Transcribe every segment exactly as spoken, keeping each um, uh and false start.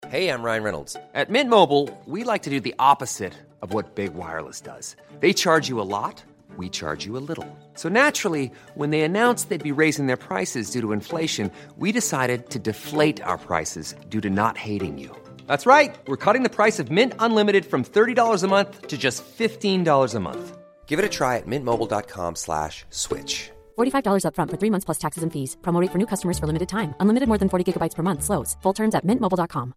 Hey, I'm Ryan Reynolds. At Mint Mobile, we like to do the opposite of what Big Wireless does. They charge you a lot, we charge you a little. So naturally, when they announced they'd be raising their prices due to inflation, we decided to deflate our prices due to not hating you. That's right. We're cutting the price of Mint Unlimited from thirty dollars a month to just fifteen dollars a month. Give it a try at mintmobile.com slash switch. forty-five dollars up front for three months plus taxes and fees. Promo rate for new customers for limited time. Unlimited more than forty gigabytes per month. Slows full terms at mint mobile dot com.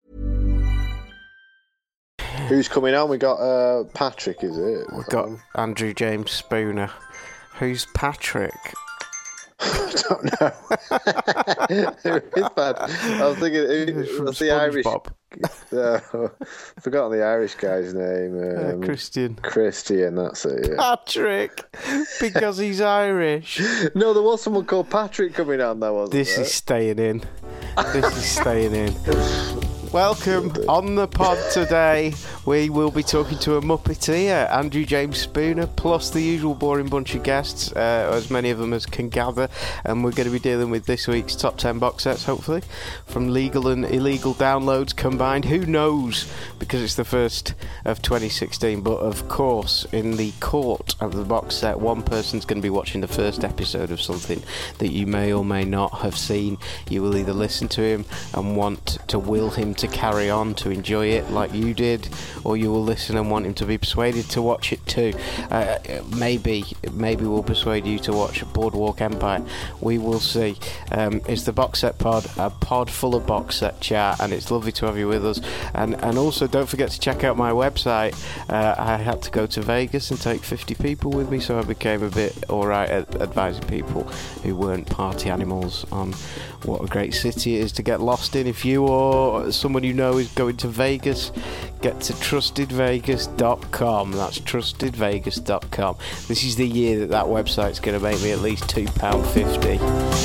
Who's coming on? We got uh, Patrick, is it? We've got Andrew James Spooner. Who's Patrick? I don't know. Who is that? I was thinking, who, what's the Irish? Uh, I've forgotten the Irish guy's name. Um, uh, Christian. Christian, that's it. Yeah. Patrick, because he's Irish. No, there was someone called Patrick coming on. There wasn't This there? is staying in. This is staying in. Welcome on the pod today. We will be talking to a Muppeteer, Andrew James Spooner, plus the usual boring bunch of guests, uh, as many of them as can gather. And we're going to be dealing with this week's top ten box sets, hopefully, from legal and illegal downloads combined. Who knows? Because it's the first of twenty sixteen. But of course, in the court of the box set, one person's going to be watching the first episode of something that you may or may not have seen. You will either listen to him and want to will him to to carry on, to enjoy it like you did, or you will listen and want him to be persuaded to watch it too. Uh, maybe maybe we'll persuade you to watch Boardwalk Empire. We will see. Um, it's the Box Set Pod, a pod full of box set chat, and it's lovely to have you with us. And and also don't forget to check out my website. Uh, I had to go to Vegas and take fifty people with me, so I became a bit alright at advising people who weren't party animals on what a great city it is to get lost in. If you or someone you know is going to Vegas, get to trusted vegas dot com. That's trusted vegas dot com. This is the year that that website's going to make me at least two pounds fifty.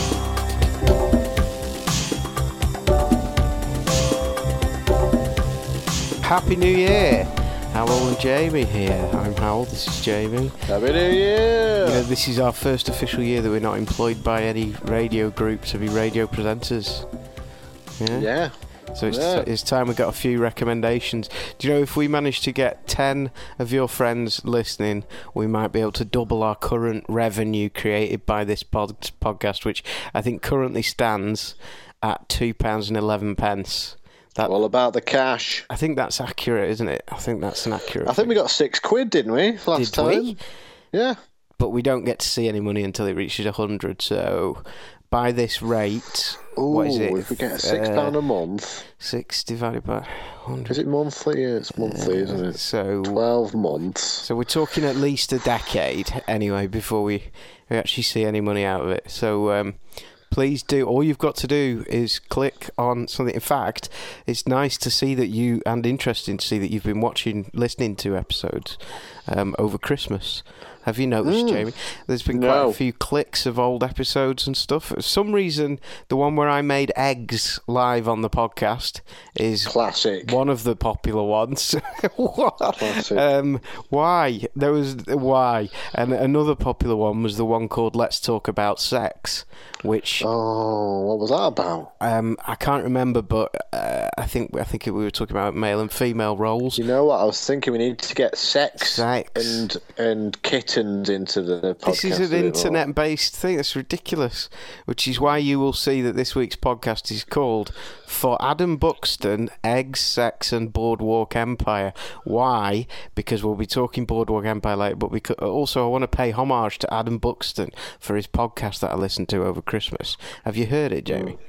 Happy New Year! Howell and Jamie here. I'm Howell, this is Jamie. Happy New Year! You know, this is our first official year that we're not employed by any radio group to be radio presenters. Yeah? Yeah. So it's, yeah. it's time we got a few recommendations. Do you know, if we manage to get ten of your friends listening, we might be able to double our current revenue created by this pod, podcast, which I think currently stands at two pounds eleven. That, all about the cash. I think that's accurate, isn't it? I think that's an accurate I think we got six quid, didn't we, last Did time? we? Yeah. But we don't get to see any money until it reaches one hundred, so by this rate... Ooh, what is it? if we get six pound uh, a month. Six divided by one hundred. Is it monthly? Yeah, it's monthly, uh, isn't it? So twelve months. So we're talking at least a decade anyway before we, we actually see any money out of it. So um, please do. All you've got to do is click on something. In fact, it's nice to see that you, and interesting to see that you've been watching, listening to episodes um, over Christmas. Have you noticed, mm. Jamie? There's been quite no. a few clicks of old episodes and stuff. For some reason, the one where I made eggs live on the podcast is classic. One of the popular ones. Classic. Um, why? There was why, and another popular one was the one called "Let's Talk About Sex," which oh, what was that about? Um, I can't remember, but uh, I think I think we were talking about male and female roles. You know what? I was thinking we need to get sex, sex. and and kittens into the podcast. This is an internet-based thing. That's ridiculous. Which is why you will see that this week's podcast is called "For Adam Buxton, Eggs, Sex, and Boardwalk Empire." Why? Because we'll be talking Boardwalk Empire later, but we could, also I want to pay homage to Adam Buxton for his podcast that I listened to over Christmas. Have you heard it, Jamie?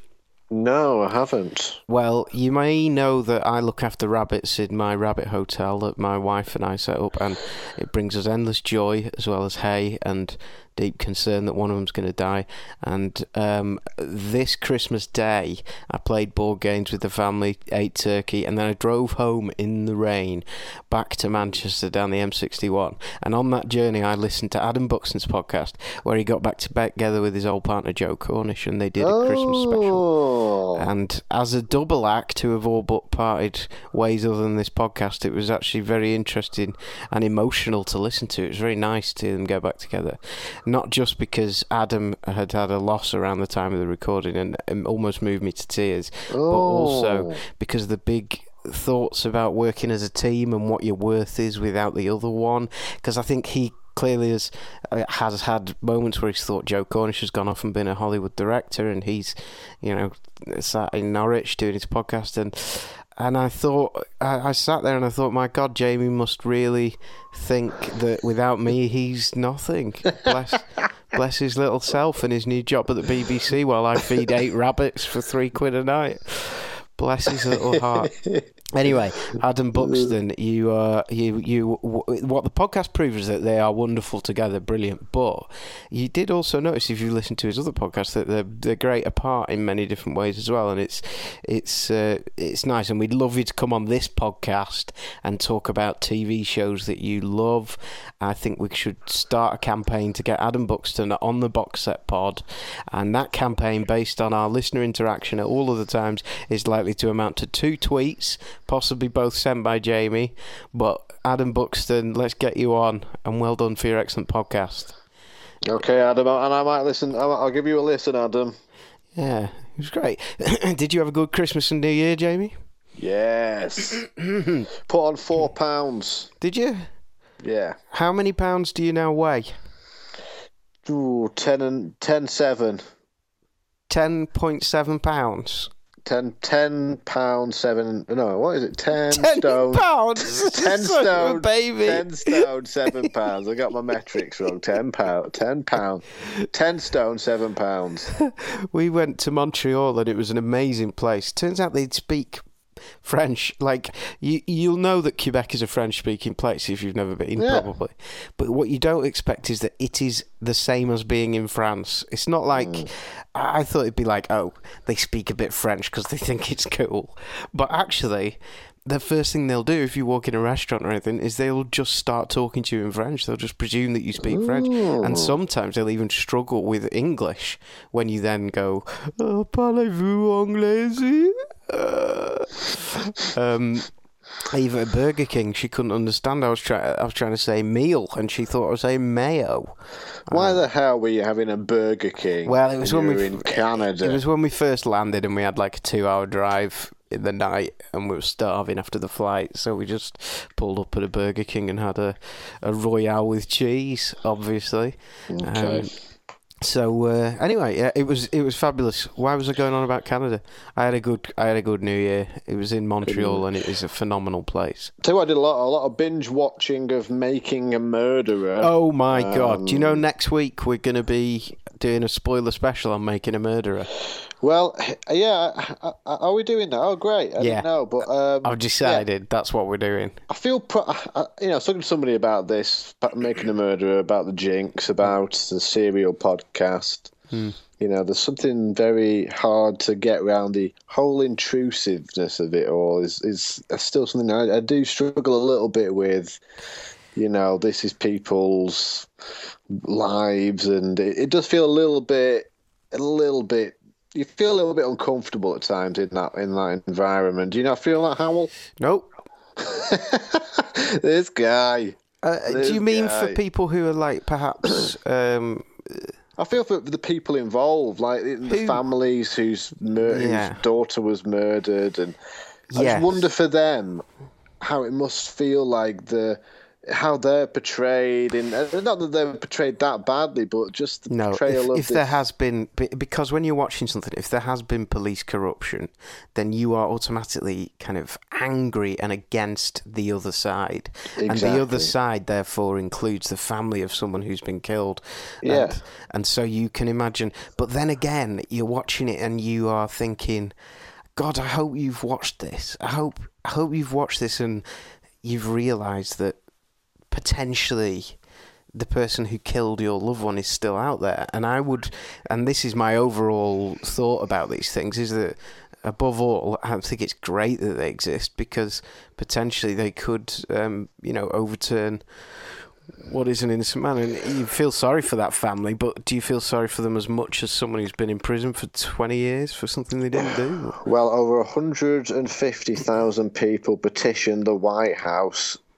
No, I haven't. Well, you may know that I look after rabbits in my rabbit hotel that my wife and I set up, and it brings us endless joy as well as hay and deep concern that one of them's going to die. And um, this Christmas Day, I played board games with the family, ate turkey, and then I drove home in the rain back to Manchester down the M sixty-one. And on that journey, I listened to Adam Buxton's podcast, where he got back together with his old partner Joe Cornish, and they did a oh. Christmas special. And as a double act who have all but parted ways other than this podcast, it was actually very interesting and emotional to listen to. It was very nice to see them go back together. not just because Adam had had a loss around the time of the recording and it almost moved me to tears, oh. but also because the big thoughts about working as a team and what your worth is without the other one. Because I think he clearly has, uh, has had moments where he's thought Joe Cornish has gone off and been a Hollywood director, and he's, you know, sat in Norwich doing his podcast, and and I thought, I, I sat there and I thought, my God, Jamie must really think that without me he's nothing. Bless, bless his little self and his new job at the B B C while I feed eight rabbits for three quid a night. Bless his little heart. Anyway, Adam Buxton, you, uh, you, you. What the podcast proves is that they are wonderful together, brilliant. But you did also notice, if you listen to his other podcast, that they're they're great apart in many different ways as well. And it's it's uh, it's nice. And we'd love you to come on this podcast and talk about T V shows that you love. I think we should start a campaign to get Adam Buxton on the Box Set Pod, and that campaign, based on our listener interaction at all of the times, is likely to amount to two tweets. Possibly both sent by Jamie, but Adam Buxton, let's get you on, and well done for your excellent podcast. Okay, Adam, and I might listen. I'll give you a listen, Adam. Yeah, it was great. Did you have a good Christmas and New Year, Jamie? Yes. Put on four pounds. Did you? Yeah. How many pounds do you now weigh? Ooh, ten and ten seven. Ten point seven pounds. Ten, ten pound seven. No, what is it? Ten, ten stone. Pounds. Ten stone, baby. Ten stone, seven pounds. I got my metrics wrong. Ten pound, ten pound, ten stone, seven pounds. We went to Montreal and it was an amazing place. Turns out they'd speak French. Like, you, you'll know that Quebec is a French-speaking place if you've never been, yeah. probably. But what you don't expect is that it is the same as being in France. It's not like... Mm. I thought it'd be like, oh, they speak a bit French because they think it's cool. But actually, the first thing they'll do if you walk in a restaurant or anything is they'll just start talking to you in French. They'll just presume that you speak Ooh. French. And sometimes they'll even struggle with English when you then go, oh, parlez-vous anglais? Uh, um... Even at Burger King, she couldn't understand. I was trying. I was trying to say meal, and she thought I was saying mayo. Why uh, the hell were you having a Burger King? Well, it was when we were in Canada. It was when we first landed, and we had like a two-hour drive in the night, and we were starving after the flight. So we just pulled up at a Burger King and had a a Royale with cheese, obviously. Okay. Um, So uh, anyway, yeah, it was it was fabulous. Why was I going on about Canada? I had a good I had a good New Year. It was in Montreal, and it is a phenomenal place. Tell you what, I did a lot a lot of binge watching of Making a Murderer. Oh my um, God! Do you know Um, next week we're going to be doing a spoiler special on Making a Murderer? Well, yeah, I- I- are we doing that? Oh, great! I Yeah. didn't know, but um, I've decided that's what we're doing. I feel, pro- I, you know, I was talking to somebody about this, about Making a Murderer, about the Jinx, about the Serial podcast. Hmm. You know, there's something very hard to get around. The whole intrusiveness of it all is is still something I, I do struggle a little bit with. You know, this is people's lives, and it, it does feel a little bit, a little bit. You feel a little bit uncomfortable at times in that in that environment. Do you not feel that, Howell? Nope. This guy. Uh, This do you mean guy. for people who are like perhaps? Um, I feel for the people involved, like the Who- families whose, mur- Yeah. whose daughter was murdered, and I Yes. just wonder for them how it must feel like the how they're portrayed in. Not that they're portrayed that badly, but just the No, portrayal if, of if this. there has been, be- because when you're watching something, if there has been police corruption, then you are automatically kind of angry and against the other side. And the other Exactly. side, therefore, includes the family of someone who's been killed. Yeah. And, and so you can imagine. But then again, you're watching it and you are thinking, God, I hope you've watched this. I hope, I hope you've watched this and you've realised that potentially the person who killed your loved one is still out there. And I would, and this is my overall thought about these things, is that above all, I think it's great that they exist because potentially they could, um, you know, overturn what is an innocent man. And you feel sorry for that family, but do you feel sorry for them as much as someone who's been in prison for twenty years for something they didn't do? Well, over one hundred fifty thousand people petitioned the White House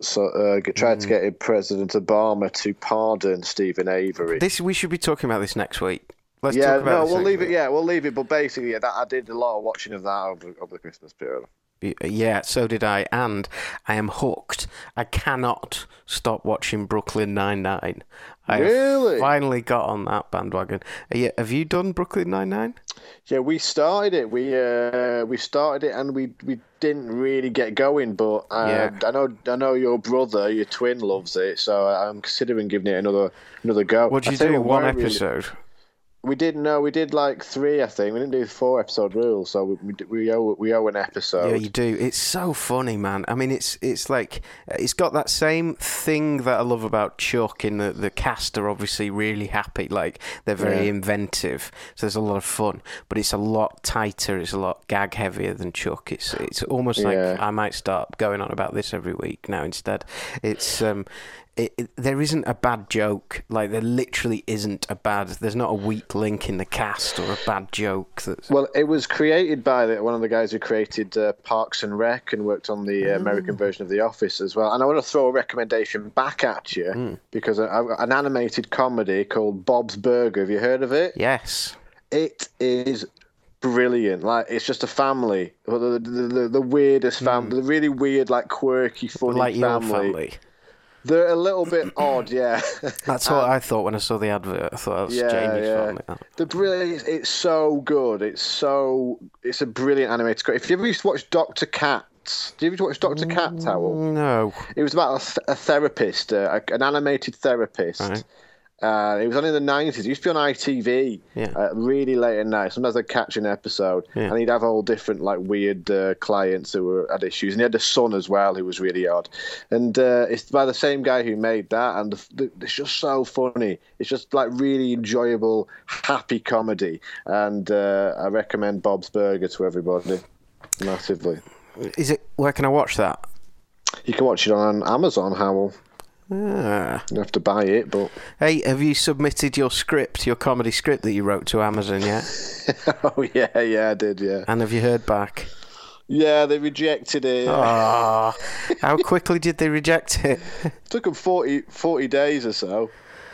so uh, tried mm. to get President Obama to pardon Stephen Avery. This we should be talking about this next week. Let's yeah, talk about no, this we'll next leave week. it. Yeah, we'll leave it. But basically, yeah, that, I did a lot of watching of that over, over the Christmas period. Yeah, so did I, and I am hooked. I cannot stop watching Brooklyn Nine-Nine. I really? have finally got on that bandwagon. You, have you done Brooklyn Nine-Nine? Yeah, we started it. We uh, we started it, and we we didn't really get going. But uh, yeah. I know I know your brother, your twin, loves it, so I'm considering giving it another another go. What did you do? One episode. Really... We didn't know. We did like three, I think. We didn't do the four episode rule, so we we, we owe we owe an episode. Yeah, you do. It's so funny, man. I mean, it's it's like it's got that same thing that I love about Chuck. In the the cast are obviously really happy, like they're very yeah. inventive. So there's a lot of fun, but it's a lot tighter. It's a lot gag heavier than Chuck. It's it's almost like yeah. I might start going on about this every week now. Instead, it's um. It, it, there isn't a bad joke. Like, there literally isn't a bad... There's not a weak link in the cast or a bad joke. That's... Well, it was created by the, one of the guys who created uh, Parks and Rec and worked on the uh, American mm. version of The Office as well. And I want to throw a recommendation back at you mm. because I, I, an animated comedy called Bob's Burger. Have you heard of it? Yes. It is... brilliant. Like, it's just a family. The, the, the, the weirdest family. Mm. The really weird, like, quirky, funny like family. Like your family. They're a little bit odd, yeah. That's what um, I thought when I saw the advert. I thought that was yeah, Jamie's yeah. family. The brilliant. It's so good. It's so. It's a brilliant animated. If you ever used to watch Doctor Katz, do you ever watch Doctor Katz, Howell? No. It was about a, th- a therapist, uh, an animated therapist. Right. Uh, it was on in the nineties. It used to be on I T V yeah. uh, really late at night. Sometimes I'd catch an episode, yeah. and he'd have all different like weird uh, clients who were had issues. And he had a son as well who was really odd. And uh, it's by the same guy who made that, and the, the, it's just so funny. It's just like really enjoyable, happy comedy. And uh, I recommend Bob's Burger to everybody massively. Is it? Where can I watch that? You can watch it on Amazon, Howell. Ah. You have to buy it, but... Hey, have you submitted your script, your comedy script that you wrote to Amazon yet? Oh, yeah, yeah, I did, yeah. And have you heard back? Yeah, they rejected it. Oh, how quickly did they reject it? It took them forty, forty days or so.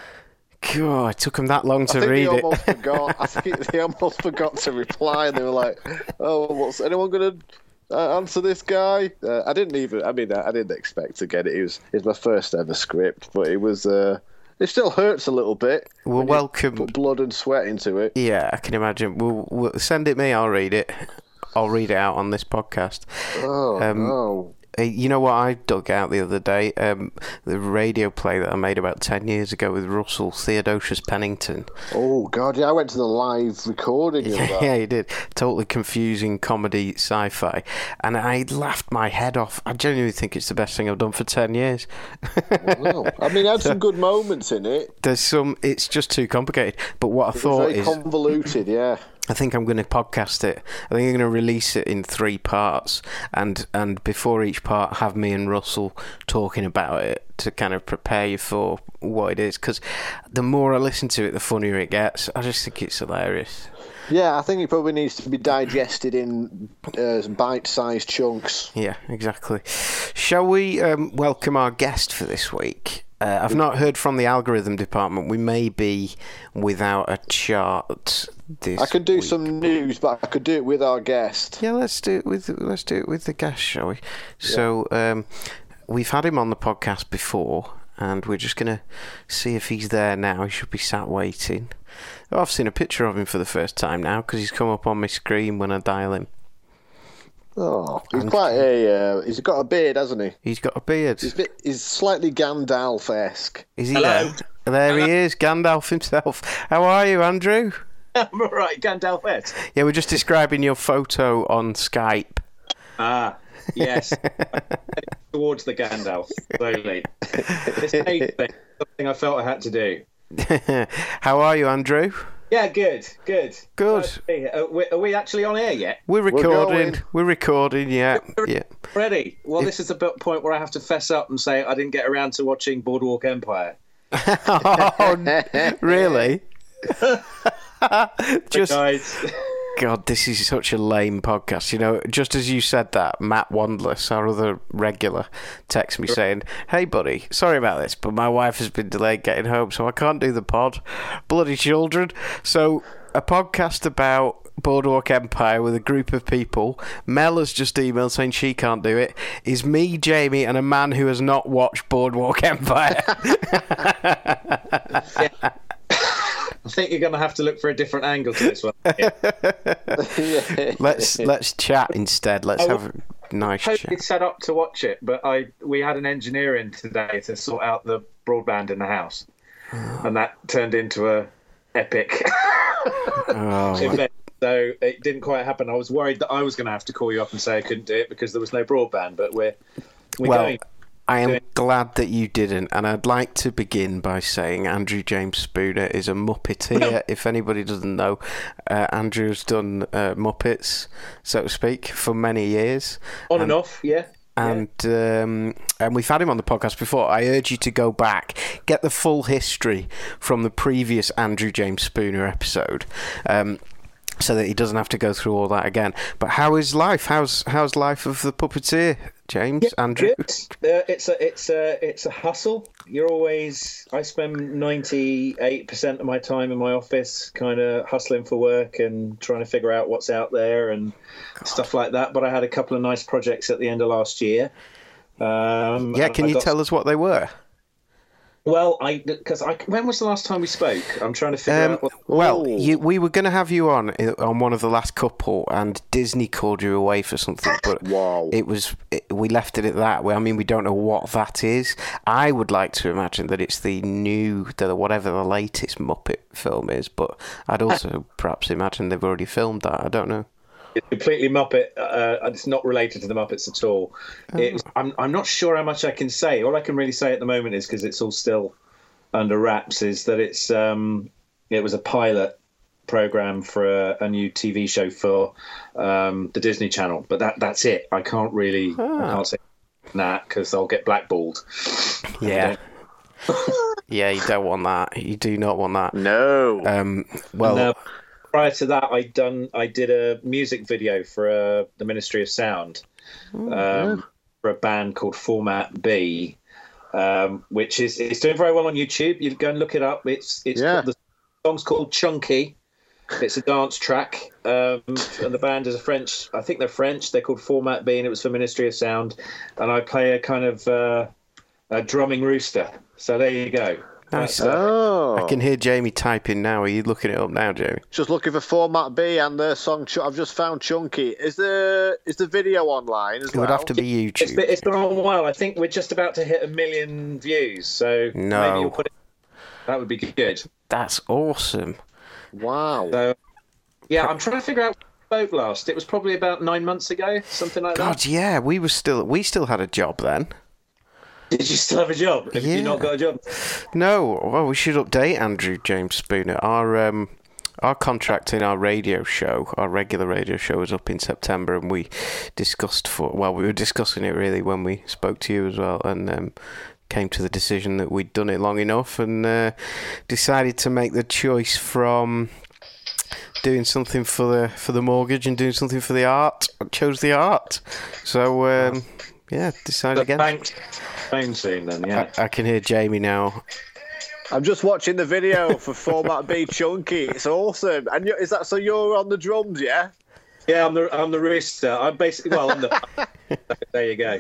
God, it took them that long to I think read they it. Almost forgot. I think they almost forgot to reply, and they were like, oh, what's anyone going to... Uh, answer this guy. Uh, I didn't even. I mean, I, I didn't expect to get it. It was. It was my first ever script, but it was. Uh, it still hurts a little bit. Well, welcome. Put blood and sweat into it. Yeah, I can imagine. We'll, we'll send it me. I'll read it. I'll read it out on this podcast. Oh um, no. You know what I dug out the other day? Um, the radio play that I made about ten years ago with Russell Theodosius Pennington. Oh, God, yeah, I went to the live recording of that. Yeah, you did. Totally confusing comedy sci-fi. And I laughed my head off. I genuinely think it's the best thing I've done for ten years. Wow. I mean, it had some good moments in it. There's some... It's just too complicated. But what I it thought was very is... convoluted, yeah. I think I'm going to podcast it. I think I'm going to release it in three parts, and and before each part, have me and Russell talking about it to kind of prepare you for what it is. Because the more I listen to it, the funnier it gets. I just think it's hilarious. Yeah, I think it probably needs to be digested in uh, bite-sized chunks. Yeah, exactly. Shall we um, welcome our guest for this week? Uh, I've not heard from the algorithm department. We may be without a chart this I could do week. some news, but I could do it with our guest. Yeah, let's do it with let's do it with the guest, shall we? Yeah. So um, we've had him on the podcast before, and we're just gonna see if he's there now. He should be sat waiting. Oh, I've seen a picture of him for the first time now because he's come up on my screen when I dial him. Oh, he's and quite a. Uh, he's got a beard, hasn't he? He's got a beard. He's, bit, he's slightly Gandalf-esque. Is he Hello. there? There Hello. He is, Gandalf himself. How are you, Andrew? I'm all right, Gandalf-esque. Yeah, we're just describing your photo on Skype. Ah, yes. Towards the Gandalf, slowly. It's something I felt I had to do. How are you, Andrew? Yeah, good, good. Good. Are we, are we actually on air yet? We're recording. We're, We're recording, yeah. yeah. Ready? Well, this is the point where I have to fess up and say I didn't get around to watching Boardwalk Empire. Oh, really? Just guys. God, this is such a lame podcast. You know, just as you said that, Matt Wandless, our other regular, texted me saying, "Hey, buddy, sorry about this, but my wife has been delayed getting home, so I can't do the pod. Bloody children." So, a podcast about Boardwalk Empire with a group of people. Mel has just emailed saying she can't do it. Is me, Jamie, and a man who has not watched Boardwalk Empire. Yeah. I think you're going to have to look for a different angle to this one. Yeah. let's let's chat instead. Let's I have a nice totally chat. set up to watch it, but I we had an engineer in today to sort out the broadband in the house, and that turned into a epic Oh, event. So it didn't quite happen. I was worried that I was going to have to call you up and say I couldn't do it because there was no broadband, but we're we're well, going. I am doing- glad that you didn't, and I'd like to begin by saying Andrew James Spooner is a Muppeteer. If anybody doesn't know, uh, Andrew's done uh, Muppets, so to speak, for many years. On and, and off, yeah. And um, and we've had him on the podcast before. I urge you to go back, get the full history from the previous Andrew James Spooner episode, um, so that he doesn't have to go through all that again. But how is life? How's how's life of the puppeteer, James? Yeah, Andrew? good. Uh, it's a it's a it's a hustle. You're always. I spend ninety-eight percent of my time in my office, kind of hustling for work and trying to figure out what's out there and God. stuff like that. But I had a couple of nice projects at the end of last year. Um, yeah, can I you got... tell us what they were? Well, I because I when was the last time we spoke? I'm trying to figure Um, out. What... well, you, we were going to have you on on one of the last couple, and Disney called you away for something, but Wow. it was it, we left it at that. I mean, we don't know what that is. I would like to imagine that it's the new, the whatever the latest Muppet film is, but I'd also perhaps imagine they've already filmed that. I don't know. It's completely Muppet. Uh, it's not related to the Muppets at all. Oh. It was, I'm, I'm not sure how much I can say. All I can really say at the moment is, because it's all still under wraps, is that it's um, it was a pilot program for a, a new T V show for um, the Disney Channel. But that that's it. I can't really Ah. I can't say that because I'll get blackballed. Yeah. Yeah, you don't want that. You do not want that. No. Um, well, And, uh, prior to that, I done I did a music video for uh, the Ministry of Sound um, for a band called Format B, um, which is it's doing very well on YouTube. You go and look it up. It's it's Yeah. the song's called Chunky. It's a dance track, um, and the band is a French. I think they're French. They're called Format B, and it was for Ministry of Sound. And I play a kind of uh, a drumming rooster. So there you go. nice. That's, uh, Oh. I can hear Jamie typing now. Are you looking it up now, Jamie? Just looking for Format B and the song. Ch- I've just found Chunky. Is the is the video online as It well? would have to be It's YouTube. been, it's been on a while. I think we're just about to hit a million views. So No. maybe you'll put it. That would be good. That's awesome. Wow. So yeah, I'm trying to figure out when we spoke last. It was probably about nine months ago, something like God, yeah, we were still we still had a job then. that. Did you still have a job? Have Yeah. you not got a job? No, well, we should update Andrew James Spooner. Our um, our contract in our radio show, our regular radio show, was up in September, and we discussed for well, we were discussing it really when we spoke to you as well, and um, came to the decision that we'd done it long enough, and uh, decided to make the choice from doing something for the for the mortgage and doing something for the art. I chose the art, so um, yeah, decided The again. bank phone scene then, yeah. I, I can hear Jamie now. I'm just watching the video for Format B Chunky. It's awesome. And you, is that so? You're on the drums, yeah? Yeah, I'm the I'm the rooster. I'm basically well, I'm the. There you go.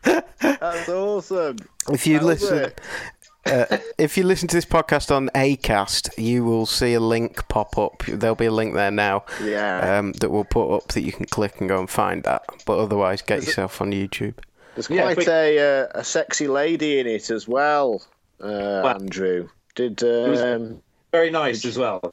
That's awesome. If you That was listen, it. uh, if you listen to this podcast on Acast, you will see a link pop up. There'll be a link there now, Yeah. um, that we'll put up that you can click and go and find that. But otherwise, get yourself on YouTube. There's Yeah, quite quick- a uh, a sexy lady in it as well, uh, Well- Andrew. Did was- um, Very nice as well.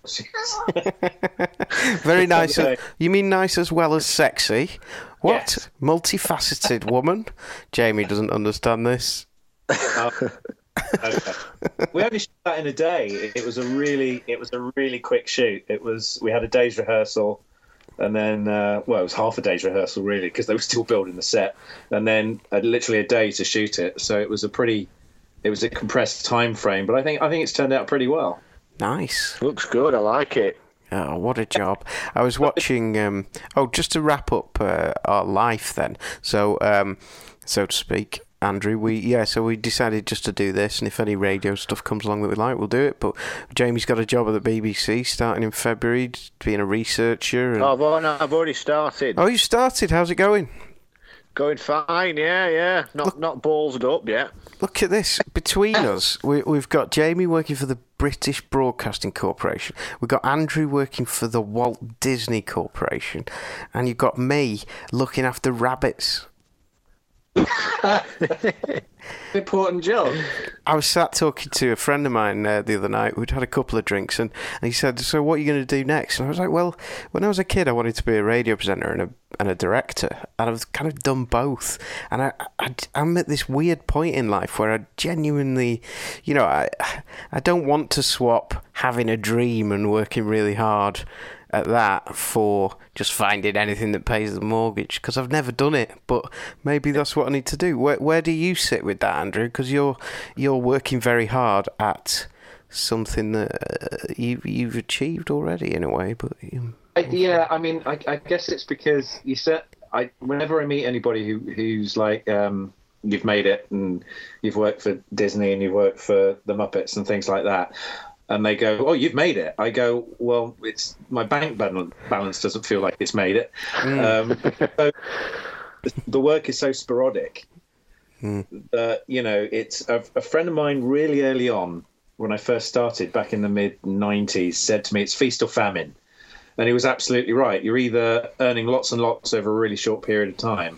Very nice. Okay. You mean nice as well as sexy? What? Yes. Multifaceted woman? Jamie doesn't understand this. Okay. We only shot that in a day. It was a really, it was a really quick shoot. It was. We had a day's rehearsal, and then, uh, well, it was half a day's rehearsal really because they were still building the set, and then uh, literally a day to shoot it. So it was a pretty, it was a compressed time frame. But I think, I think it's turned out pretty well. Nice. looks good? I like it. Oh, what a job. I was watching... Um, oh, just to wrap up uh, our life then. So, um, so to speak, Andrew, we yeah, so we decided just to do this, and if any radio stuff comes along that we like, we'll do it. But Jamie's got a job at the B B C starting in February, being a researcher. And... Oh, well, no, I've already started. Oh, you started? How's it going? Going fine, yeah, yeah. Not Look, not ballsed up yet. Look at this. Between us, we, we've got Jamie working for the British Broadcasting Corporation. We've got Andrew working for the Walt Disney Corporation. And you've got me looking after rabbits. Important job. I was sat talking to a friend of mine uh, the other night. We'd had a couple of drinks, and, and he said, "So what are you going to do next?" And I was like, "Well, when I was a kid, I wanted to be a radio presenter and a and a director, and I've kind of done both. And I, I I'm at this weird point in life where I genuinely, you know, I I don't want to swap having a dream and working really hard at that for just finding anything that pays the mortgage, because I've never done it, but maybe that's what I need to do." Where where do you sit with that, Andrew? Because you're you're working very hard at something that uh, you you've achieved already in a way, but um, I, yeah, I mean, I, I guess it's because you said I whenever I meet anybody who who's like um, you've made it and you've worked for Disney and you've worked for the Muppets and things like that. And they go, "Oh, you've made it." I go, "Well, it's my bank balance doesn't feel like it's made it." Mm. Um, so the work is so sporadic mm. that, you know, it's a, a friend of mine really early on when I first started back in the mid nineties said to me, "It's feast or famine," and he was absolutely right. You're either earning lots and lots over a really short period of time,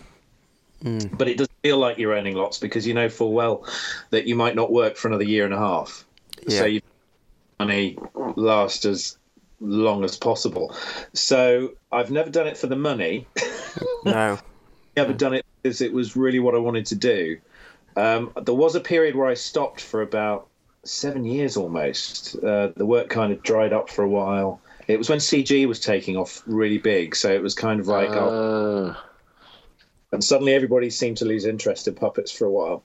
mm. but it doesn't feel like you're earning lots because you know full well that you might not work for another year and a half. Yeah. So you money last as long as possible. So I've never done it for the money. No. I've never done it because it was really what I wanted to do. Um, there was a period where I stopped for about seven years almost. Uh, the work kind of dried up for a while. It was when C G was taking off really big, so it was kind of like... Uh... Oh. And suddenly everybody seemed to lose interest in puppets for a while.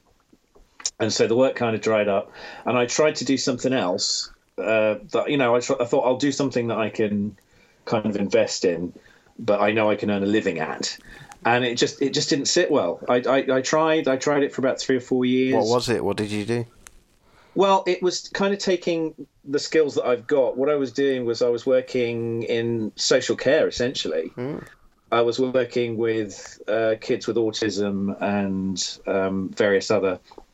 And so the work kind of dried up. And I tried to do something else. Uh, that you know, I, tr- I thought I'll do something that I can kind of invest in, but I know I can earn a living at, and it just it just didn't sit well. I, I, I tried I tried it for about three or four years. What was it? What did you do? Well, it was kind of taking the skills that I've got. What I was doing was I was working in social care essentially. Mm. I was working with uh, kids with autism and um, various other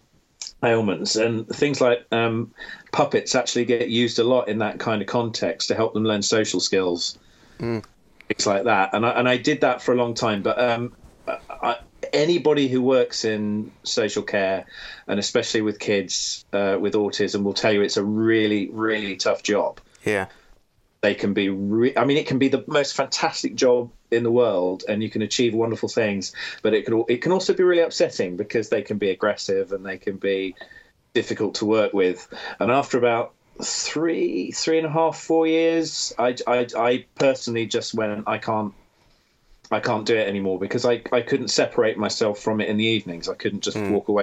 ailments, and things like um, puppets actually get used a lot in that kind of context to help them learn social skills, mm. things like that. And I, and I did that for a long time. But um, I, anybody who works in social care, and especially with kids uh, with autism, will tell you it's a really, really tough job. Yeah. They can be, re- I mean, it can be the most fantastic job in the world, and you can achieve wonderful things. But it can it can also be really upsetting because they can be aggressive and they can be difficult to work with. And after about three, three and a half, four years, I, I, I personally just went, I can't, I can't do it anymore because I, I couldn't separate myself from it in the evenings. I couldn't just mm. walk away.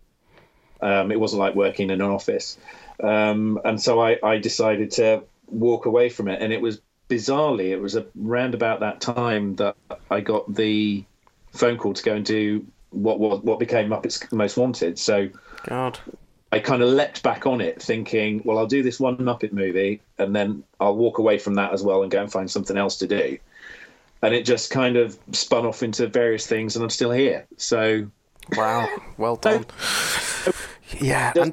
Um, it wasn't like working in an office, um, and so I, I decided to walk away from it. And it was bizarrely, it was around about that time that I got the phone call to go and do what what, what became Muppets Most Wanted. So God. I kind of leapt back on it thinking, well, I'll do this one Muppet movie and then I'll walk away from that as well and go and find something else to do. And it just kind of spun off into various things, and I'm still here. So wow, well done. Yeah, and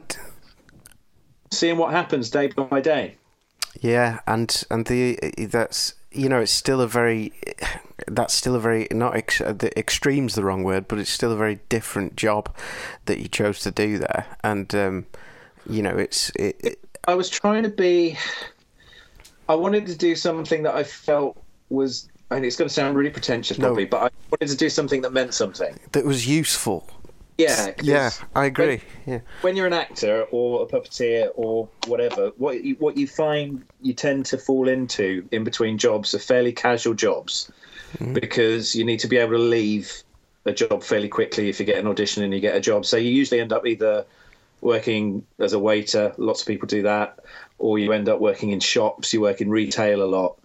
seeing what happens day by day. Yeah, and and the that's you know it's still a very that's still a very not ex, the extreme's the wrong word, but it's still a very different job that you chose to do there, and um, you know it's. It, it, I was trying to be. I wanted to do something that I felt was. And it's going to sound really pretentious, probably, no. but I wanted to do something that meant something. That was useful. Yeah. Yeah, I agree. When, yeah. when you're an actor or a puppeteer or whatever, what you, what you find you tend to fall into in between jobs are fairly casual jobs, mm-hmm. because you need to be able to leave a job fairly quickly if you get an audition and you get a job. So you usually end up either working as a waiter, lots of people do that, or you end up working in shops, you work in retail a lot.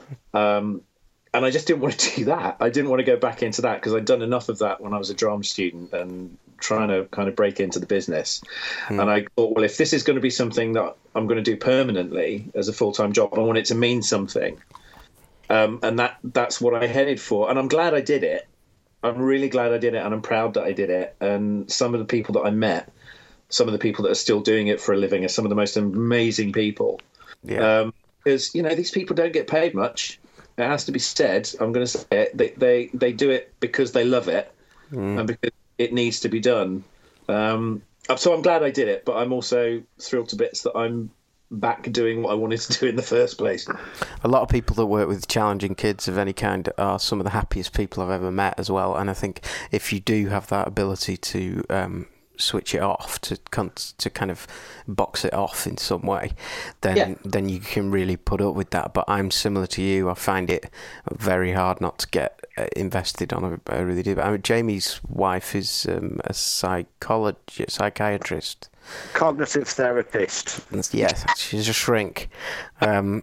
Um, and I just didn't want to do that. I didn't want to go back into that because I'd done enough of that when I was a drama student and trying to kind of break into the business. Mm. And I thought, well, if this is going to be something that I'm going to do permanently as a full-time job, I want it to mean something. Um, and that that's what I headed for. And I'm glad I did it. I'm really glad I did it, and I'm proud that I did it. And some of the people that I met, some of the people that are still doing it for a living, are some of the most amazing people. Yeah. Um, because, you know, these people don't get paid much. It has to be said. I'm going to say it. They, they, they do it because they love it mm. and because it needs to be done. Um, so I'm glad I did it, but I'm also thrilled to bits that I'm back doing what I wanted to do in the first place. A lot of people that work with challenging kids of any kind are some of the happiest people I've ever met as well. And I think if you do have that ability to um, switch it off, to to kind of box it off in some way, then yeah. then you can really put up with that. But I'm similar to you. I find it very hard not to get invested on. I really do. I mean, Jamie's wife is um, a psychologist, psychiatrist. Cognitive therapist. Yes, she's a shrink. Um,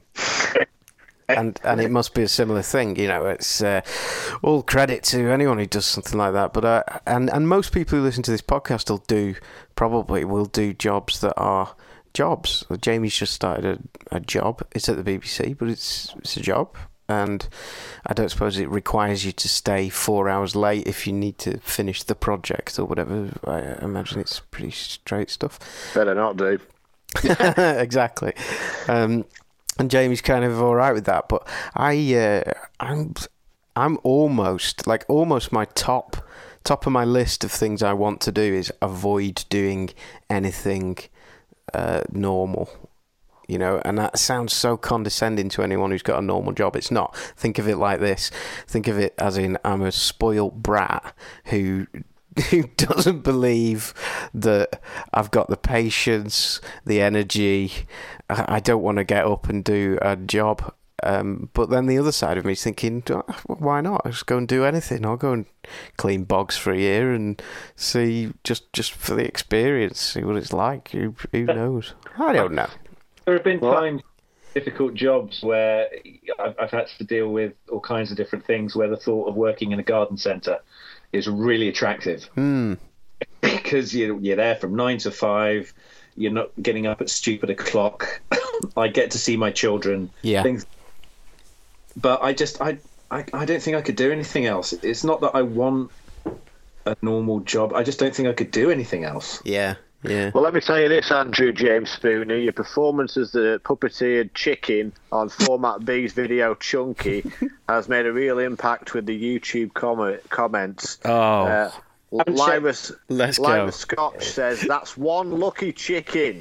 and and it must be a similar thing, you know. It's uh, all credit to anyone who does something like that. But uh, and and most people who listen to this podcast will do probably will do jobs that are jobs. Jamie's just started a, a job. It's at the B B C, but it's it's a job. And I don't suppose it requires you to stay four hours late if you need to finish the project or whatever. I imagine it's pretty straight stuff. Better not do. Exactly. Um, and Jamie's kind of all right with that, but I, uh, I'm, I'm almost like almost my top, top of my list of things I want to do is avoid doing anything uh, normal. You know, and that sounds so condescending to anyone who's got a normal job. It's not. Think of it like this. Think of it as in I'm a spoilt brat who who doesn't believe that I've got the patience, the energy. I don't want to get up and do a job. Um, but then the other side of me is thinking, why not? I'll just go and do anything. I'll go and clean bogs for a year and see, just, just for the experience, see what it's like. Who, who knows? I don't know. There have been times, difficult jobs where I've, I've had to deal with all kinds of different things where the thought of working in a garden centre is really attractive. Mm. Because you're, you're there from nine to five, you're not getting up at stupid o'clock. I get to see my children. Yeah. Things. But I just, I, I, I don't think I could do anything else. It's not that I want a normal job. I just don't think I could do anything else. Yeah. Yeah. Well, let me tell you this, Andrew James Spooner. Your performance as the puppeteered chicken on Format B's video Chunky has made a real impact with the YouTube com- comments. Oh. Uh, Lyra, Let's Lyra go. Scotch says, that's one lucky chicken.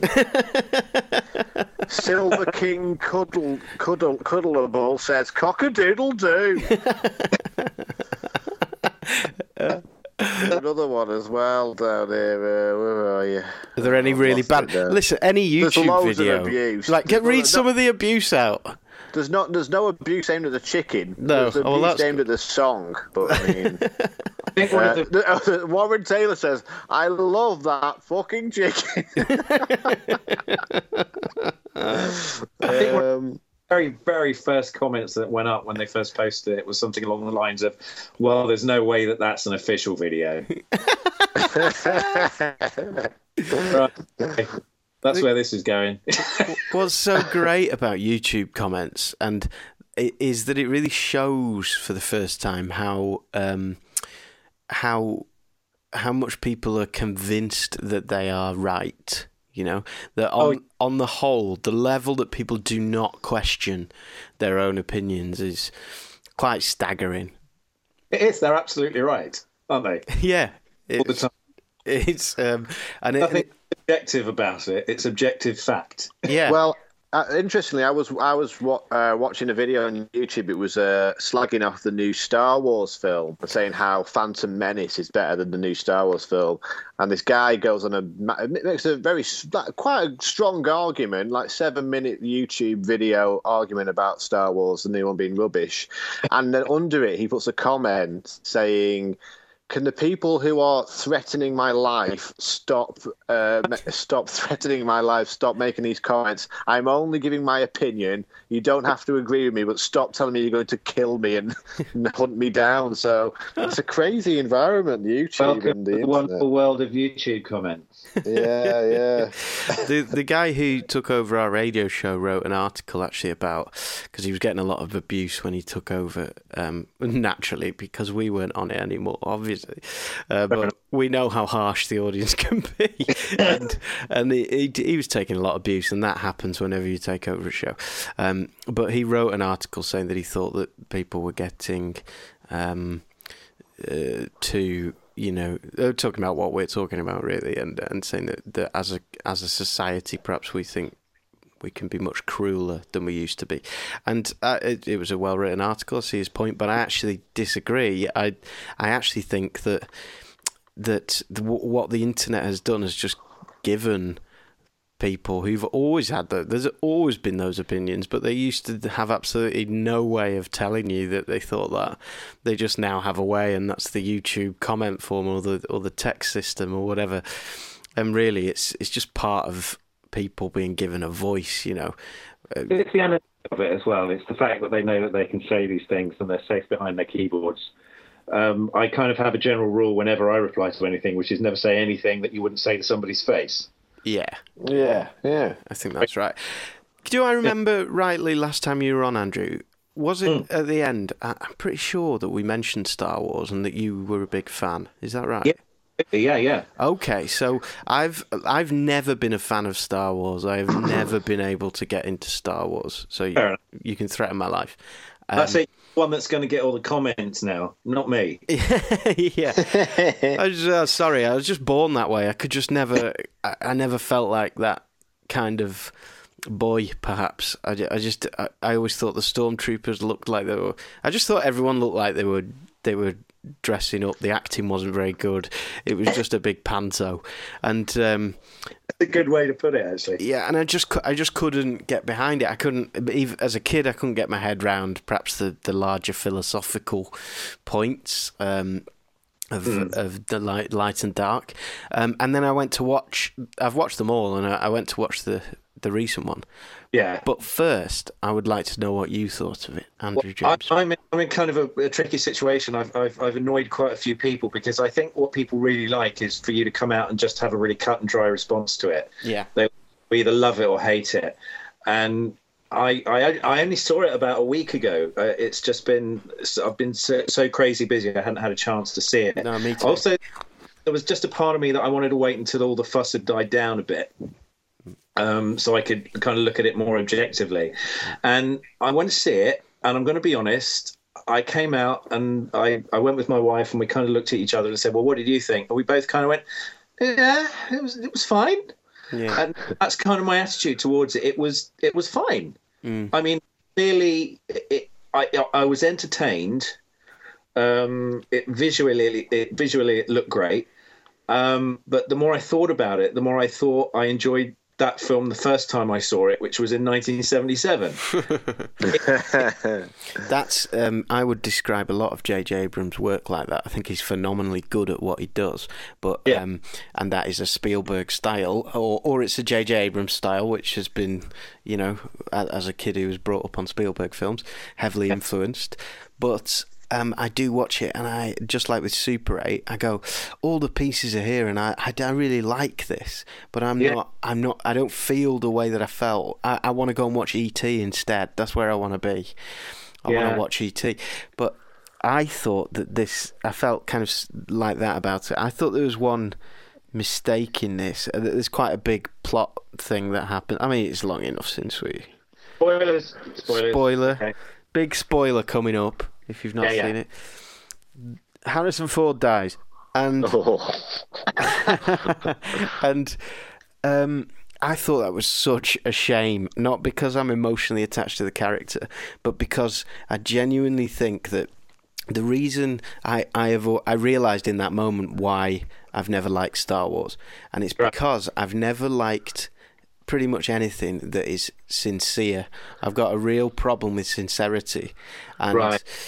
Silver King Cuddle, Cuddle, Cuddleable says, cock-a-doodle-doo. uh. Another one as well down here. Uh, where are you? Are there any I've really lost bad? it now. Listen, any There's YouTube loads video. of abuse. Like, get read There's some no- of the abuse out. There's not. There's no abuse aimed at the chicken. No. There's abuse Oh, well, that's aimed at the song. But I mean, I think one uh, of the, the- Warren Taylor says, "I love that fucking chicken." I think one um, very, very first comments that went up when they first posted it was something along the lines of, well, there's no way that that's an official video. Right. Okay. That's where this is going. What's so great about YouTube comments and it is that it really shows for the first time how um, how how much people are convinced that they are right. You know, that on Oh. on the whole, the level that people do not question their own opinions is quite staggering. It is. They're absolutely right, aren't they? Yeah, All the it's time. it's um, and it, Nothing objective about it. It's objective fact. yeah. well, uh, interestingly, I was I was wa- uh, watching a video on YouTube. It was uh, slagging off the new Star Wars film, saying how Phantom Menace is better than the new Star Wars film. And this guy goes on a makes a very like, quite a strong argument, like seven minute YouTube video argument about Star Wars, the new one being rubbish. And then under it, he puts a comment saying, can the people who are threatening my life stop uh, stop threatening my life, stop making these comments? I'm only giving my opinion. You don't have to agree with me, but stop telling me you're going to kill me and hunt me down. So it's a crazy environment, YouTube Welcome and the to the internet. wonderful world of YouTube comments. Yeah, yeah. the the guy who took over our radio show wrote an article actually about, because he was getting a lot of abuse when he took over, um, naturally, because we weren't on it anymore, obviously. Uh, but we know how harsh the audience can be. and and he, he, he was taking a lot of abuse, and that happens whenever you take over a show. Um, but he wrote an article saying that he thought that people were getting um, uh, too... You know, they're talking about what we're talking about, really, and and saying that, that as a as a society, perhaps we think we can be much crueler than we used to be. And uh, it, it was a well written article. I see his point, but I actually disagree. I I actually think that that the, what the internet has done is just given people who've always had that. There's always been those opinions, but they used to have absolutely no way of telling you that they thought that. They just now have a way, and that's the YouTube comment form or the or the text system or whatever. And really, it's it's just part of people being given a voice, you know. It's the element of it as well. It's the fact that they know that they can say these things and they're safe behind their keyboards. Um, I kind of have a general rule whenever I reply to anything, which is never say anything that you wouldn't say to somebody's face. Yeah. Yeah, yeah. I think that's right. Do I remember rightly last time you were on, Andrew? Was it mm. at the end? I'm pretty sure that we mentioned Star Wars and that you were a big fan. Is that right? Yeah, yeah, yeah. Okay, so I've I've never been a fan of Star Wars. I have never been able to get into Star Wars. So you, you can threaten my life. Um, That's it. One that's going to get all the comments now, not me. yeah. I was, uh, sorry, I was just born that way. I could just never, I, I never felt like that kind of boy, perhaps. I, I just, I, I always thought the stormtroopers looked like they were, I just thought everyone looked like they were, they were dressing up. The acting wasn't very good. It was just a big panto. And, um, a good way to put it, actually. Yeah, and I just I just couldn't get behind it. I couldn't, even as a kid, I couldn't get my head round perhaps the, the larger philosophical points um, of mm. of the light, light and dark. Um, and then I went to watch. I've watched them all, and I, I went to watch the the recent one. Yeah. But first, I would like to know what you thought of it, Andrew well, James. I, I'm in, I'm in kind of a, a tricky situation. I've, I've I've annoyed quite a few people because I think what people really like is for you to come out and just have a really cut and dry response to it. Yeah. They either love it or hate it. And I I, I only saw it about a week ago. Uh, it's just been I've been so, so crazy busy. I hadn't had a chance to see it. No, me too. Also, there was just a part of me that I wanted to wait until all the fuss had died down a bit. Um, so I could kind of look at it more objectively. And I went to see it, and I'm going to be honest, I came out and I, I went with my wife, and we kind of looked at each other and said, well, what did you think? And we both kind of went, yeah, it was it was fine. Yeah. And that's kind of my attitude towards it. It was it was fine. Mm. I mean, clearly, it, I I was entertained. Um, it visually it visually it looked great. Um, but the more I thought about it, the more I thought I enjoyed that film the first time I saw it, which was in nineteen seventy-seven. That's um, I would describe a lot of J J Abrams' work like that. I think he's phenomenally good at what he does, but yeah. um, and that is a Spielberg style, or or it's a J J Abrams style, which has been, you know, as a kid who was brought up on Spielberg films, heavily influenced, but. Um, I do watch it, and I just like with Super eight, I go, all the pieces are here, and I, I, I really like this, but I'm yeah. not, I'm not, I don't feel the way that I felt. I, I want to go and watch E T instead. That's where I want to be. I yeah. want to watch E T, but I thought that this, I felt kind of like that about it. I thought there was one mistake in this. There's quite a big plot thing that happened. I mean, it's long enough since we. Spoilers. Spoilers. Spoiler. Okay. Big spoiler coming up. If you've not yeah, seen yeah. it, Harrison Ford dies, and oh. and um, I thought that was such a shame. Not because I'm emotionally attached to the character, but because I genuinely think that the reason I I have I realised in that moment why I've never liked Star Wars, and it's because I've never liked pretty much anything that is sincere. I've got a real problem with sincerity, and right.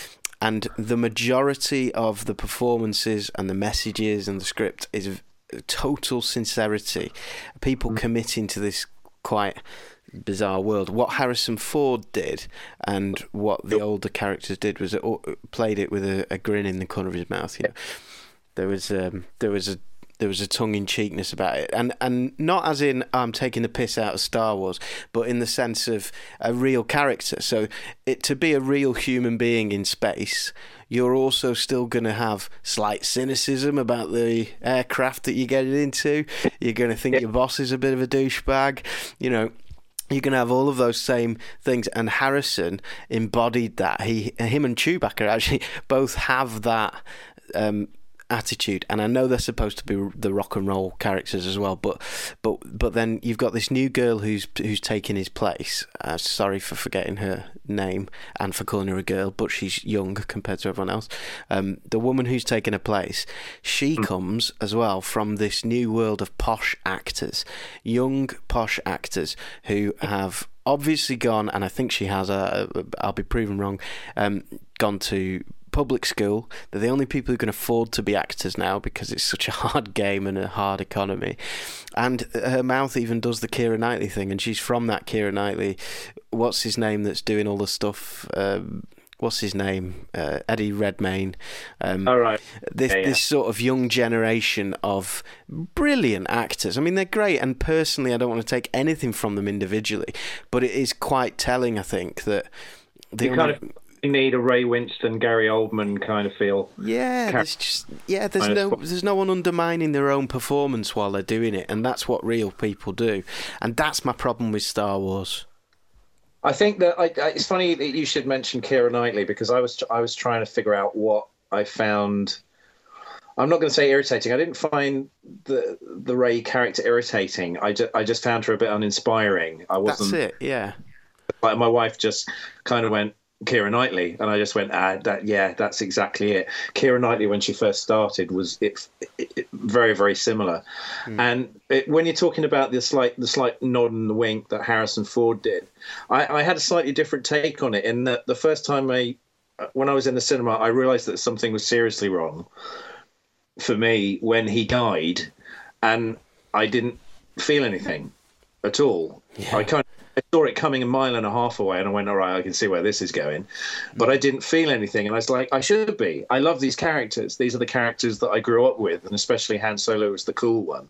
and the majority of the performances and the messages and the script is total sincerity. People mm. committing to this quite bizarre world. What Harrison Ford did and what the older characters did was it played it with a, a grin in the corner of his mouth. You know, there was um, there was a there was a tongue-in-cheekness about it, and and not as in I'm taking the piss out of Star Wars, but in the sense of a real character. So it to be a real human being in space, you're also still going to have slight cynicism about the aircraft that you're getting into. You're going to think your boss is a bit of a douchebag, you know. You can have all of those same things, and Harrison embodied that. He, him, and Chewbacca actually both have that um, attitude, and I know they're supposed to be the rock and roll characters as well. But, but, but then you've got this new girl who's who's taking his place. Uh, sorry for forgetting her name and for calling her a girl, but she's young compared to everyone else. Um, the woman who's taken her place, she mm. comes as well from this new world of posh actors, young posh actors who have obviously gone, and I think she has, uh, I'll be proven wrong, um, gone to public school. They're the only people who can afford to be actors now because it's such a hard game and a hard economy. And her mouth even does the Keira Knightley thing, and she's from that Keira Knightley. What's his name that's doing all the stuff? Um, what's his name? Uh, Eddie Redmayne. Um, all right. This yeah, yeah. this sort of young generation of brilliant actors. I mean, they're great, and personally, I don't want to take anything from them individually, but it is quite telling, I think, that the you kind of need a Ray Winston, Gary Oldman kind of feel. Yeah, there's just yeah, there's no there's no one undermining their own performance while they're doing it, and that's what real people do, and that's my problem with Star Wars. I think that I, it's funny that you should mention Keira Knightley, because I was I was trying to figure out what I found. I'm not going to say irritating. I didn't find the the Ray character irritating. I just I just found her a bit uninspiring. I wasn't. That's it. Yeah. Like my wife just kind of went, Keira Knightley, and I just went, ah, that yeah, that's exactly it. Keira Knightley, when she first started, was it, it, it very very similar. Mm. And it, when you're talking about the slight the slight nod and the wink that Harrison Ford did, I, I had a slightly different take on it. In that the first time I, when I was in the cinema, I realised that something was seriously wrong for me when he died, and I didn't feel anything at all. Yeah. I kind of I saw it coming a mile and a half away, and I went, all right, I can see where this is going. But I didn't feel anything, and I was like, I should be. I love these characters. These are the characters that I grew up with, and especially Han Solo was the cool one.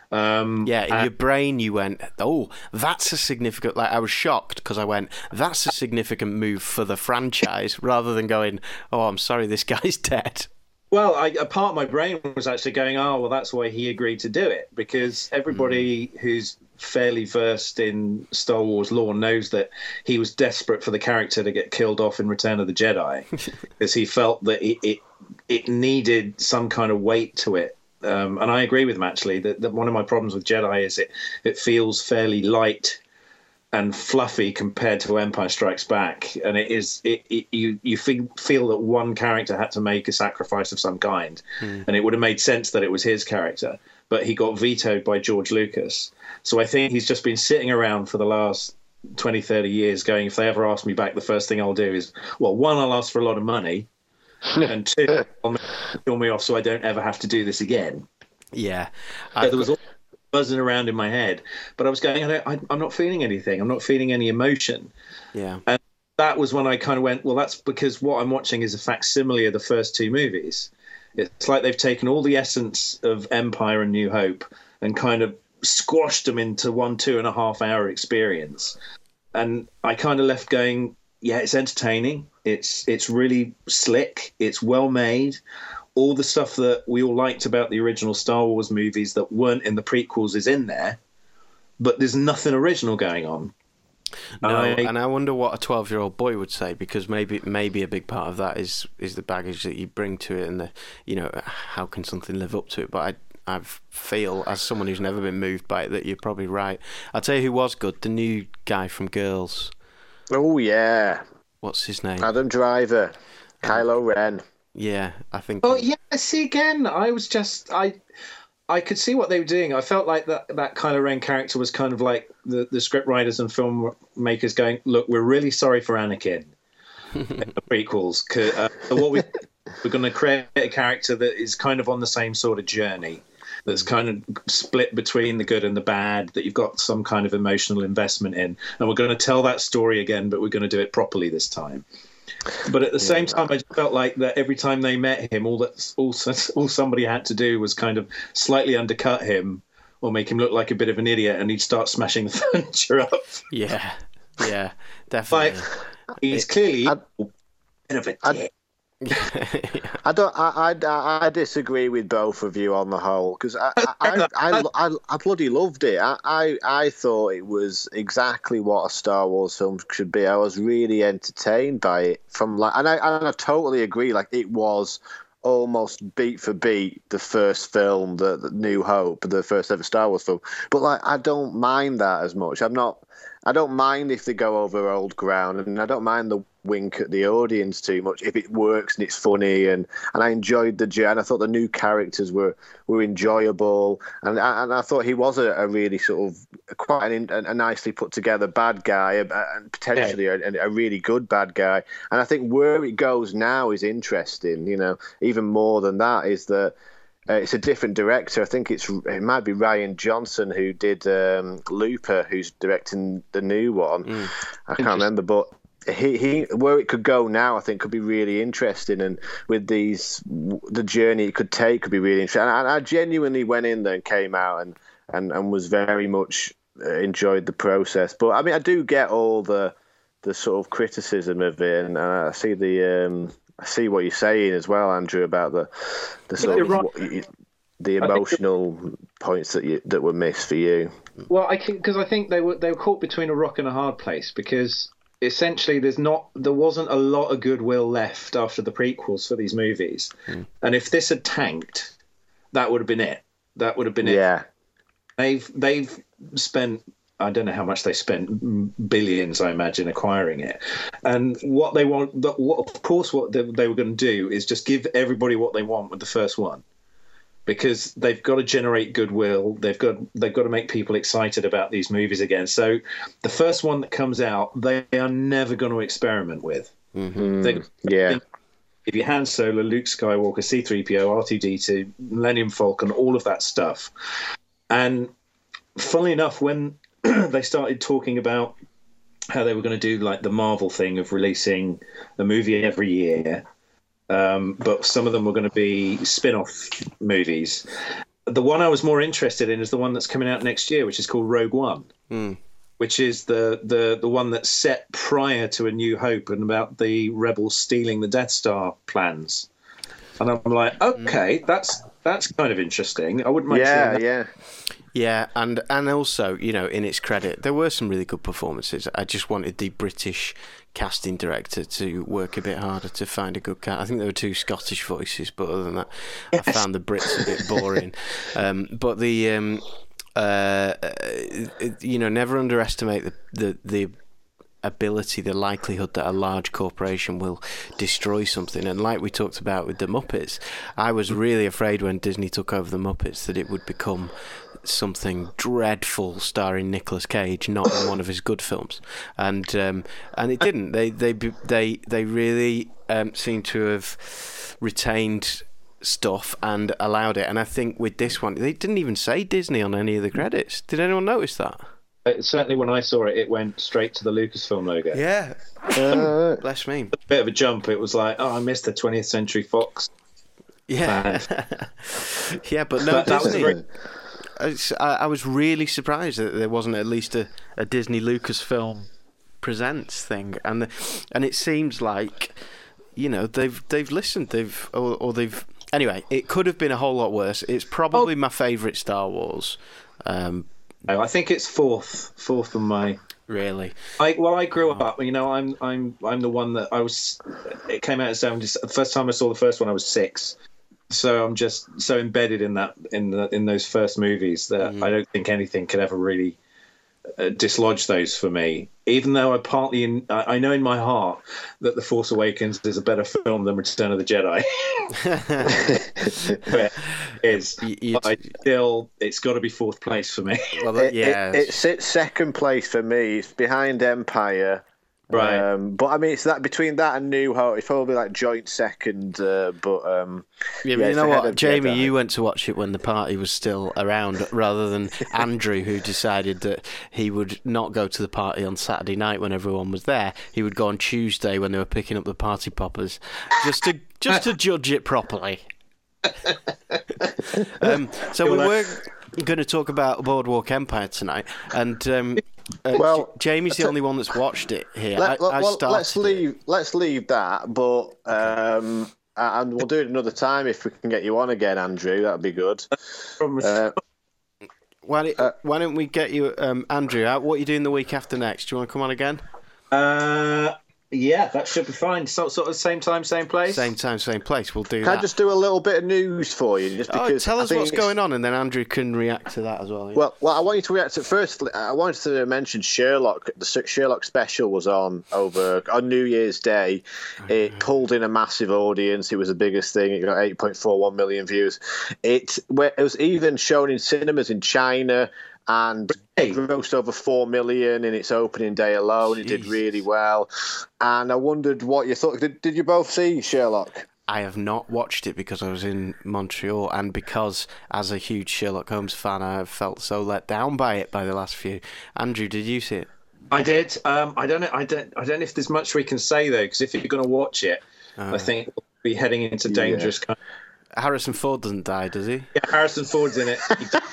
Um, yeah, in and- your brain you went, oh, that's a significant... Like, I was shocked, because I went, that's a significant move for the franchise, rather than going, oh, I'm sorry, this guy's dead. Well, I, a part of my brain was actually going, oh, well, that's why he agreed to do it, because everybody mm. who's fairly versed in Star Wars lore knows that he was desperate for the character to get killed off in Return of the Jedi, because he felt that it, it it needed some kind of weight to it. Um, and I agree with him, actually, that, that one of my problems with Jedi is it, it feels fairly light and fluffy compared to Empire Strikes Back, and it is it, it you you feel feel that one character had to make a sacrifice of some kind, mm. and it would have made sense that it was his character, but he got vetoed by George Lucas. So I think he's just been sitting around for the last twenty, thirty years going, if they ever ask me back, the first thing I'll do is, well, one, I'll ask for a lot of money, and two, I'll kill me off so I don't ever have to do this again. Yeah, so there was all buzzing around in my head, but I was going, I don't, I, I'm not feeling anything. I'm not feeling any emotion. Yeah. And that was when I kind of went, well, that's because what I'm watching is a facsimile of the first two movies. It's like they've taken all the essence of Empire and New Hope and kind of squashed them into one two and a half hour experience. And I kind of left going, yeah, it's entertaining. It's it's really slick. It's well made. All the stuff that we all liked about the original Star Wars movies that weren't in the prequels is in there, but there's nothing original going on. No, I, and I wonder what a twelve-year-old boy would say, because maybe maybe a big part of that is is the baggage that you bring to it, and the, you know, how can something live up to it? But I I feel, as someone who's never been moved by it, that you're probably right. I'll tell you who was good, the new guy from Girls. Oh yeah, what's his name? Adam Driver, Kylo Ren. Yeah, I think. Oh yeah, see again. I was just I, I could see what they were doing. I felt like that that Kylo Ren character was kind of like the the script writers and filmmakers going, look, we're really sorry for Anakin, in the prequels. Uh, so what we we're going to create a character that is kind of on the same sort of journey, that's kind of split between the good and the bad, that you've got some kind of emotional investment in, and we're going to tell that story again, but we're going to do it properly this time. But at the same time, I just felt like that every time they met him, all that all, all somebody had to do was kind of slightly undercut him or make him look like a bit of an idiot, and he'd start smashing the furniture up. Yeah, yeah, definitely. Like, he's clearly I, a bit of a dick. I don't. I, I I disagree with both of you on the whole, because I I, I, I, I I bloody loved it. I, I I thought it was exactly what a Star Wars film should be. I was really entertained by it from like, and I and I totally agree. Like, it was almost beat for beat the first film, the, the New Hope, the first ever Star Wars film. But like, I don't mind that as much. I'm not. I don't mind if they go over old ground, and I don't mind the wink at the audience too much if it works and it's funny, and, and I enjoyed the journey. I thought the new characters were, were enjoyable, and I, and I thought he was a, a really sort of quite an, a nicely put together bad guy, and potentially yeah. a, a really good bad guy. And I think where it goes now is interesting. You know, even more than that is that. Uh, it's a different director. I think it's it might be Rian Johnson who did um, Looper, who's directing the new one. Mm. I can't remember, but he, he where it could go now, I think, could be really interesting. And with these, the journey it could take could be really interesting. And I, I genuinely went in there and came out and, and, and was very much uh, enjoyed the process. But I mean, I do get all the the sort of criticism of it, and I see the. Um, I see what you're saying as well, Andrew, about the the sort of what you, the emotional points that you that were missed for you. Well, I think because I think they were they were caught between a rock and a hard place, because essentially there's not there wasn't a lot of goodwill left after the prequels for these movies, mm. and if this had tanked, that would have been it. That would have been it. Yeah, they've they've spent. I don't know how much they spent, billions, I imagine, acquiring it. And what they want, what, of course, what they, they were going to do is just give everybody what they want with the first one, because they've got to generate goodwill. They've got they've got to make people excited about these movies again. So the first one that comes out, they are never going to experiment with. Mm-hmm. They, yeah. If you Han Solo, Luke Skywalker, C three P O, R two D two, Millennium Falcon, all of that stuff. And funnily enough, when they started talking about how they were going to do like the Marvel thing of releasing a movie every year, um, but some of them were going to be spin-off movies. The one I was more interested in is the one that's coming out next year, which is called Rogue One, mm. which is the, the, the one that's set prior to A New Hope and about the rebels stealing the Death Star plans. And I'm like, okay, that's that's kind of interesting. I wouldn't mind yeah, seeing that. Yeah, Yeah, and and also, you know, in its credit, there were some really good performances. I just wanted the British casting director to work a bit harder to find a good cast. I think there were two Scottish voices, but other than that, yes. I found the Brits a bit boring. um, but the, um, uh, you know, never underestimate the the, the ability, the likelihood that a large corporation will destroy something. And like we talked about with the Muppets, I was really afraid when Disney took over the Muppets that it would become something dreadful starring Nicolas Cage, not in one of his good films, and um, and it didn't. They they they they really um, seem to have retained stuff and allowed it. And I think with this one, they didn't even say Disney on any of the credits. Did anyone notice that? It, certainly, when I saw it, it went straight to the Lucasfilm logo. Yeah, uh, bless me. A bit of a jump. It was like, oh, I missed the twentieth Century Fox. Yeah, yeah, but no, that, Disney. That was I, I was really surprised that there wasn't at least a, a Disney Lucasfilm Presents thing, and the, and it seems like, you know, they've they've listened, they've or, or they've anyway. It could have been a whole lot worse. It's probably oh. my favourite Star Wars. Um, No, I think it's fourth, fourth on my. Really? I well, I grew up. You know, I'm I'm I'm the one that I was. It came out in seventy. The first time I saw the first one, I was six. So I'm just so embedded in that in the in those first movies that mm. I don't think anything could ever really uh, dislodge those for me. Even though I partly in, I, I know in my heart that The Force Awakens is a better film than Return of the Jedi. It is. You, you, but I still, it's got to be fourth place for me. Well, it, yeah, it, it sits second place for me. It's behind Empire, Right. Um, but I mean, it's that between that and New Hope, it's probably like joint second. Uh, but um, Yeah, yeah, but you it's know ahead what, of Jamie, Jedi. you went to watch it when the party was still around, rather than Andrew, who decided that he would not go to the party on Saturday night when everyone was there. He would go on Tuesday when they were picking up the party poppers, just to just to judge it properly. um, so we were going to talk about Boardwalk Empire tonight, and um, uh, Well, J- Jamie's the only one that's watched it here. Let, I, I well, started let's leave. Let's leave that. But um, and we'll do it another time if we can get you on again, Andrew. That'd be good. Uh, Why, don't- uh, why don't we get you, um, Andrew, out? What are you doing the week after next? Do you want to come on again? Uh, yeah, that should be fine. So, sort of same time, same place. Same time, same place. We'll do can that. I just do a little bit of news for you? Just Oh, because tell I us think what's it's- going on, and then Andrew can react to that as well. Yeah? Well, well, I want you to react to first. I wanted to mention Sherlock. The Sherlock special was on over on New Year's Day. It pulled in a massive audience. It was the biggest thing. It got eight point four one million views. It it was even shown in cinemas in China and Hey. grossed over four million in its opening day alone. It did Jesus. really well. And I wondered what you thought. Did, did you both see Sherlock? I have not watched it because I was in Montreal, and because, as a huge Sherlock Holmes fan, I have felt so let down by it by the last few. Andrew, did you see it? I did. Um, I don't know. I don't. I don't know if there's much we can say though, because if you're going to watch it, Oh. I think we'll be heading into dangerous. Kind Harrison Ford doesn't die, does he? yeah, Harrison Ford's in it.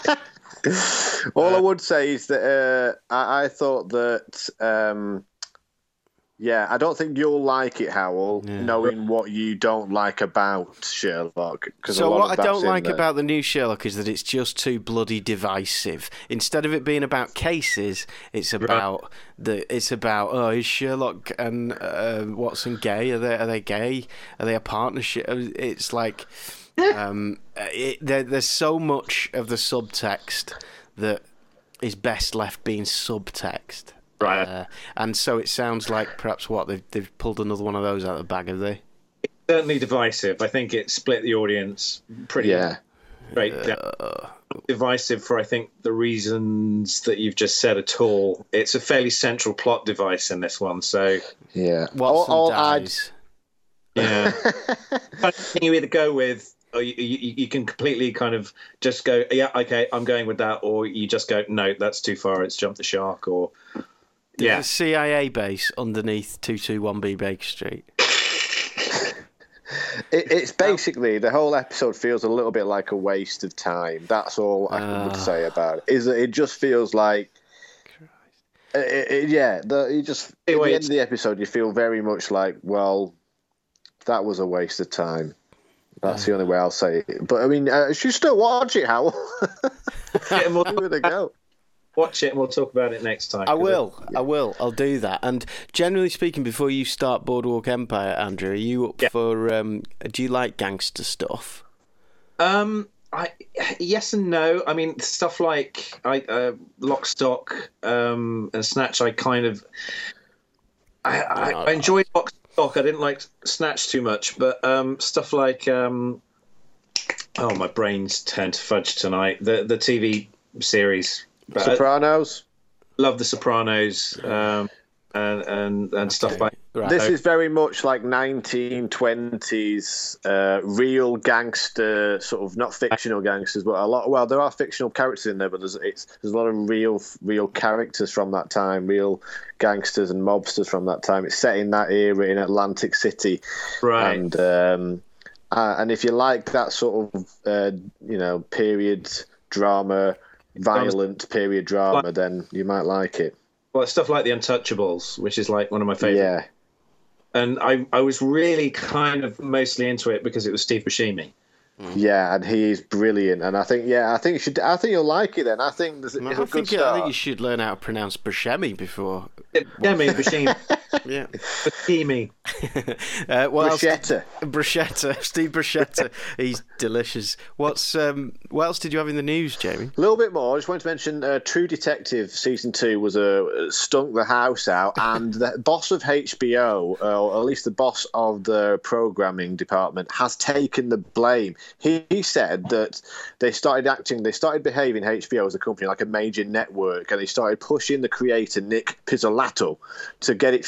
All I would say is that uh, I, I thought that, um, yeah, I don't think you'll like it, Howell, Yeah. knowing what you don't like about Sherlock. 'cause a So lot what of I that's don't in like there. about the new Sherlock is that it's just too bloody divisive. Instead of it being about cases, it's about the it's about oh, is Sherlock and uh, Watson gay? Are they are they gay? Are they a partnership? It's like um, it, there, there's so much of the subtext that is best left being subtext. Right. Uh, and so it sounds like perhaps what they've they've pulled another one of those out of the bag, have they? Certainly divisive. I think it split the audience pretty Yeah. straight down. Divisive for I think the reasons that you've just said at all. It's a fairly central plot device in this one, so Yeah. Watson All- all I'd- dies. yeah. Kind of thing you either go with, or you, you, you can completely kind of just go, yeah, okay, I'm going with that, or you just go, no, that's too far. It's jumped the shark, or yeah, There's a C I A base underneath two twenty-one B Baker Street. It, it's basically, the whole episode feels a little bit like a waste of time. That's all I Ah. would say about it. Is that it just feels like, it, it, yeah, the, you just, at the Anyway, end of the episode, you feel very much like, well, that was a waste of time. That's the only way I'll say it. But I mean, uh, you should still watch it, Howell. and we'll Give it a go. watch it and we'll talk about it next time. I will, I will, I'll do that. And generally speaking, before you start Boardwalk Empire, Andrew, are you up Yeah. for? Um, do you like gangster stuff? Um, I yes and no. I mean, stuff like I uh, Lock, Stock, um, and Snatch. I kind of I, I, I enjoyed Lock, Stock. I didn't like Snatch too much, but um, stuff like um, oh, my brain's turned to fudge tonight. The the T V series. But I Sopranos. love The Sopranos, um, and and and stuff like. Right. This is very much like nineteen twenties uh, real gangster, sort of not fictional gangsters, but a lot. Well, there are fictional characters in there, but there's it's, there's a lot of real real characters from that time, real gangsters and mobsters from that time. It's set in that era in Atlantic City, Right. and um, uh, and if you like that sort of uh, you know period drama, violent period drama, then you might like it. Well, stuff like The Untouchables, which is like one of my favorite. Yeah. And I, I was really kind of mostly into it because it was Steve Buscemi. Yeah, and he is brilliant, and I think yeah, I think you should. I think you'll like it. Then I think there's, I, it's a good think, I start. think you should learn how to pronounce Buscemi before. Buscemi, Buscemi, Yeah. Buscemi. Uh, what else- Bruschetta. Bruschetta, Steve Bruschetta. He's delicious. What's um? What else did you have in the news, Jamie? A little bit more. I just wanted to mention uh, True Detective season two was a uh, stunk the house out, and the boss of H B O, uh, or at least the boss of the programming department, has taken the blame. He, he said that they started acting, they started behaving H B O as a company like a major network, and they started pushing the creator Nick Pizzolatto to get it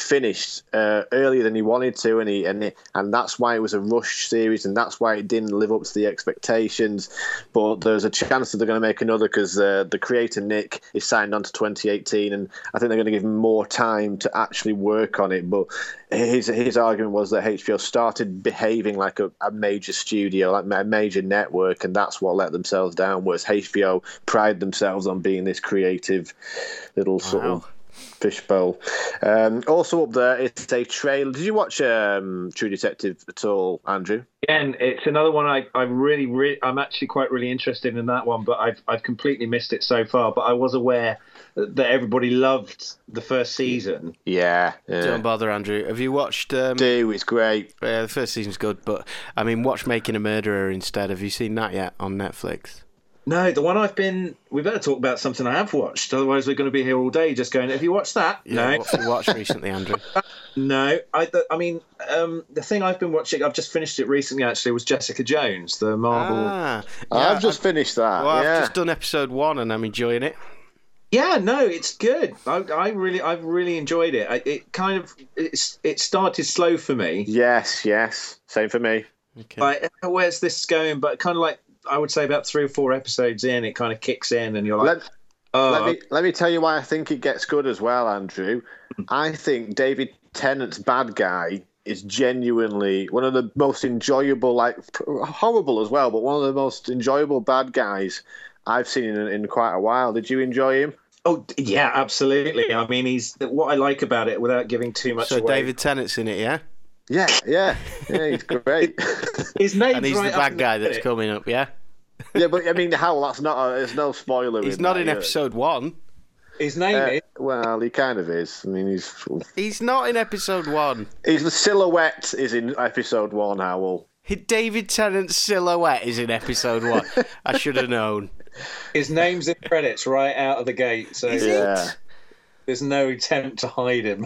finished uh, earlier than he wanted to, and he and it, and that's why it was a rush series, and that's why it didn't live up to the expectations. But there's a chance that they're going to make another because uh, the creator Nick is signed on to twenty eighteen, and I think they're going to give him more time to actually work on it. But his his argument was that H B O started behaving like a, a major studio, like a major network, and that's what let themselves down. Whereas H B O pride themselves on being this creative little sort Wow. of fishbowl. Um, also up there, it's a trailer. Did you watch um, True Detective at all, Andrew? Again, it's another one I, I really, really, I'm actually quite really interested in that one, but I've I've completely missed it so far. But I was aware that everybody loved the first season. Yeah. yeah. Don't bother, Andrew. Have you watched... Um, Do, it's great. Yeah, the first season's good, but, I mean, watch Making a Murderer instead. Have you seen that yet on Netflix? No, the one I've been... We better talk about something I have watched, otherwise we're going to be here all day just going, have you watched that? Yeah, No. what have you watched recently, Andrew? No. I, the, I mean, um, the thing I've been watching, I've just finished it recently, actually, was Jessica Jones, the Marvel... Ah, I've yeah, just finished that. Well, yeah. I've just done episode one and I'm enjoying it. Yeah, no, it's good. I, I really, I've really enjoyed it. I, it kind of, it's, it started slow for me. Yes, yes. Same for me. Okay. Like, where's this going? But kind of like, I would say about three or four episodes in, it kind of kicks in, and you're like, Let, oh, let me let me tell you why I think it gets good as well, Andrew. I think David Tennant's bad guy is genuinely one of the most enjoyable, like horrible as well, but one of the most enjoyable bad guys I've seen in, in quite a while. Did you enjoy him? oh, yeah, absolutely. I mean, he's what I like about it, without giving too much So away. David Tennant's in it, yeah? Yeah, yeah, yeah. He's great. His name's And he's right the up bad in guy the that's credit. coming up, yeah? yeah, but I mean, how? That's not. A, there's no spoiler. He's in not that, in yeah. episode one. His name Uh, is. well, he kind of is. I mean, he's He's not in episode one. he's the silhouette is in episode one. Howell. David Tennant's silhouette is in episode one. I should have known. His name's in credits right out of the gate, so Yeah. there's no attempt to hide him.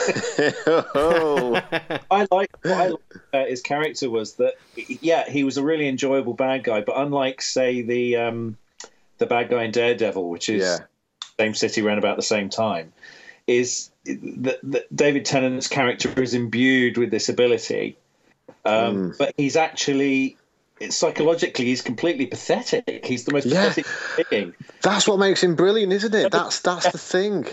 oh. I like what I liked about his character was that, yeah, he was a really enjoyable bad guy, but unlike, say, the um, the bad guy in Daredevil, which is Yeah. same city around about the same time, is that, that David Tennant's character is imbued with this ability, um, Mm. but he's actually psychologically he's completely pathetic. He's the most Yeah. pathetic being. That's what makes him brilliant, isn't it? That's that's the thing.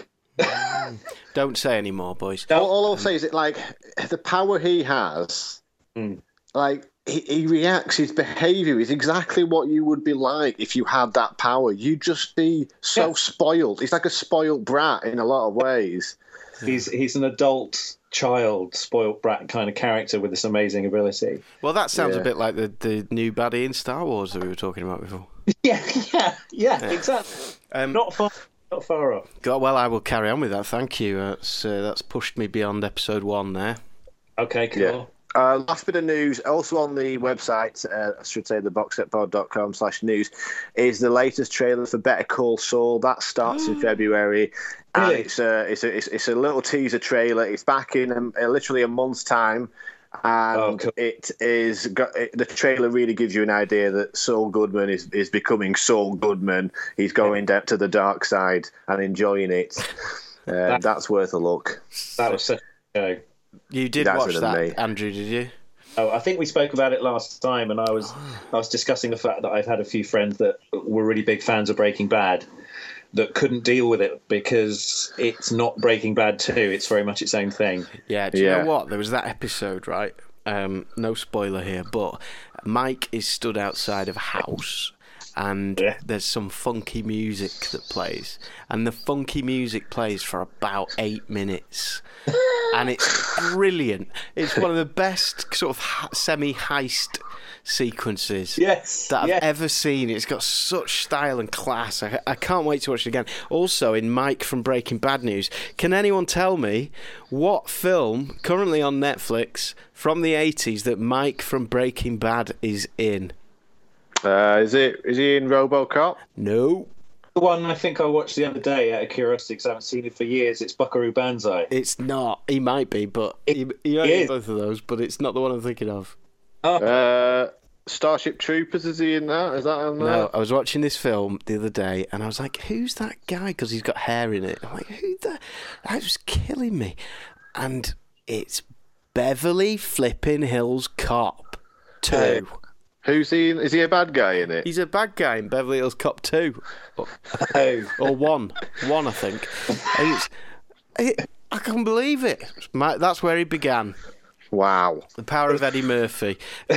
Don't say any more, boys. All, all I'll say is that, like, the power he has, Mm. like, he, he reacts, his behaviour is exactly what you would be like if you had that power. You'd just be so Yeah. spoiled. He's like a spoiled brat in a lot of ways. He's he's an adult child, spoilt brat kind of character with this amazing ability. Well, that sounds Yeah. a bit like the, the new baddie in Star Wars that we were talking about before. Yeah, yeah, yeah, exactly. Um, Not far, not far off. God, well, I will carry on with that. Thank you. That's, uh, that's pushed me beyond episode one there. Okay, cool. Yeah. Uh, last bit of news, also on the website, uh, I should say the boxsetpod.com slash news, is the latest trailer for Better Call Saul. That starts in February. And Really? it's a, it's, a, it's, it's a little teaser trailer. It's back in um, uh, literally a month's time. And Oh, cool. it is got, it, the trailer really gives you an idea that Saul Goodman is, is becoming Saul Goodman. He's going down to the dark side and enjoying it. Uh, that's worth a look. That was such a show. You did That's watch it, that, me. Andrew, did you? Oh, I think we spoke about it last time, and I was I was discussing the fact that I've had a few friends that were really big fans of Breaking Bad that couldn't deal with it because it's not Breaking Bad two. It's very much its own thing. Yeah, do you Yeah. know what? There was that episode, right? Um, no spoiler here, but Mike is stood outside of a house and Yeah. there's some funky music that plays. And the funky music plays for about eight minutes. And it's brilliant. It's one of the best sort of ha- semi-heist sequences Yes, that I've yes. ever seen. It's got such style and class. I, I can't wait to watch it again. Also, in Mike from Breaking Bad news, can anyone tell me what film currently on Netflix from the eighties that Mike from Breaking Bad is in? Uh, is it? Is he in RoboCop? No, The one I think I watched the other day out of curiosity because I haven't seen it for years. It's Buckaroo Banzai. it's not. He might be, but he, he might be is. both of those, but it's not the one I'm thinking of. Uh, Starship Troopers, is he in that? Is that on there? No, I was watching this film the other day and I was like, who's that guy? Because he's got hair in it. I'm like, who the... That was killing me. and it's Beverly Flippin' Hills Cop two. Who's he? Is he a bad guy in it? He's a bad guy in Beverly Hills Cop two. Or, Oh. or one. One, I think. And it's, it, I can't believe it. My, that's where he began. Wow. The power of Eddie Murphy.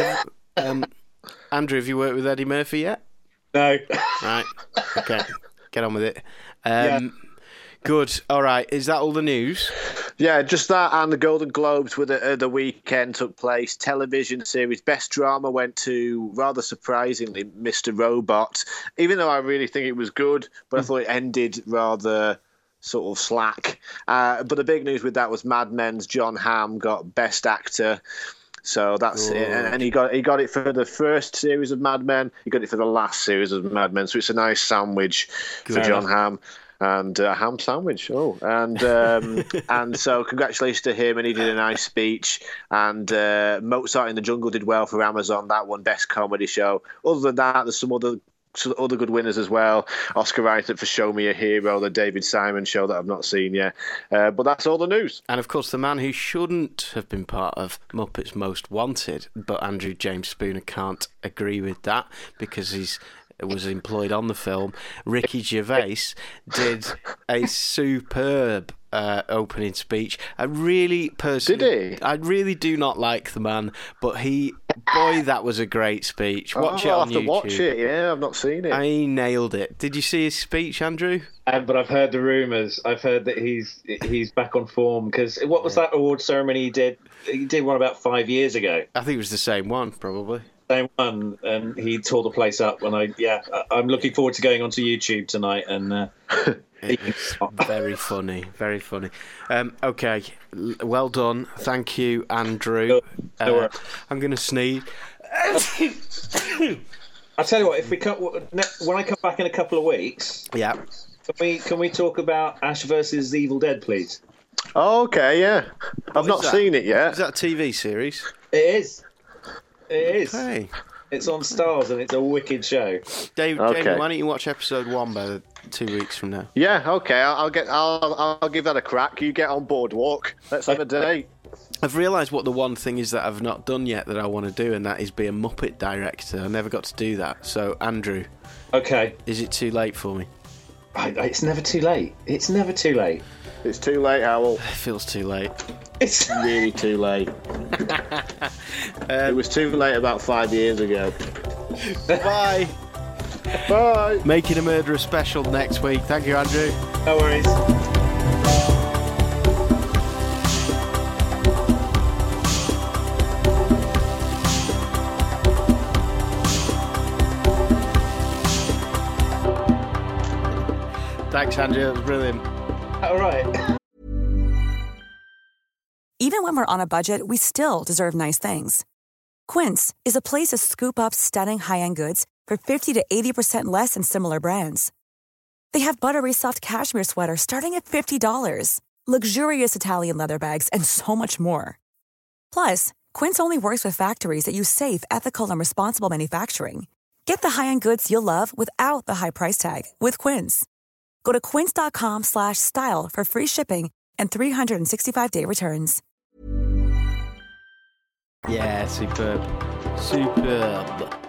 Um, Andrew, have you worked with Eddie Murphy yet? No. Right. Okay. Get on with it. Um, Good. All right. Is that all the news? Yeah, just that, and the Golden Globes with the, uh, the weekend took place. Television series Best Drama went to, rather surprisingly, Mister Robot. Even though I really think it was good, but I thought it ended rather sort of slack. Uh, but the big news with that was Mad Men's John Hamm got Best Actor. So that's it. And, and he got he got it for the first series of Mad Men. He got it for the last series of Mad Men. So it's a nice sandwich Good. for John Hamm. And a uh, ham sandwich. Oh, and um, and so congratulations to him. And he did a nice speech. And uh, Mozart in the Jungle did well for Amazon. That won Best Comedy Show. Other than that, there's some other some other good winners as well. Oscar Isaac for Show Me a Hero, the David Simon show that I've not seen yet. Uh, but that's all the news. And of course, the man who shouldn't have been part of Muppets Most Wanted, but Andrew James Spooner can't agree with that because he's. was employed on the film. Ricky Gervais did a superb uh, opening speech. I really personally, did he? I really do not like the man, but he, boy, that was a great speech. Watch oh, it on I'll have YouTube. to watch it. Yeah, I've not seen it. I nailed it. Did you see his speech, Andrew? Um, but I've heard the rumours. I've heard that he's he's back on form because what was yeah. that award ceremony he did? He did one about five years ago. I think it was the same one, probably. Same one, and he tore the place up. And I, yeah, I'm looking forward to going onto YouTube tonight and. Uh, it's very funny, very funny. Um, okay, well done, thank you, Andrew. No, uh, I'm going to sneeze. I tell you what, if we come, when I come back in a couple of weeks, yeah, can we can we talk about Ash versus Evil Dead, please? Oh, okay, yeah, what I've not that? seen it yet. Is that a T V series? It is. It is. Okay. It's on Stars and it's a wicked show. Dave, okay. Jamie, why don't you watch episode one by two weeks from now? Yeah, okay. I'll, I'll get. I'll. I'll give that a crack. You get on Boardwalk. Let's have a day. I've realised what the one thing is that I've not done yet that I want to do, and that is be a Muppet director. I never got to do that. So, Andrew. Okay. Is it too late for me? I, it's never too late. It's never too late. It's too late, Howell. It feels too late. It's really too late. um, it was too late about five years ago. Bye. Bye. Making a Murderer special next week. Thank you, Andrew. No worries. Thanks, Andrew. It was brilliant. All right. Even when we're on a budget, we still deserve nice things. Quince is a place to scoop up stunning high-end goods for fifty to eighty percent less than similar brands. They have buttery soft cashmere sweaters starting at fifty dollars, luxurious Italian leather bags, and so much more. Plus, Quince only works with factories that use safe, ethical, and responsible manufacturing. Get the high-end goods you'll love without the high price tag with Quince. Go to quince.com slash style for free shipping and three sixty-five day returns. Yeah, superb. Superb.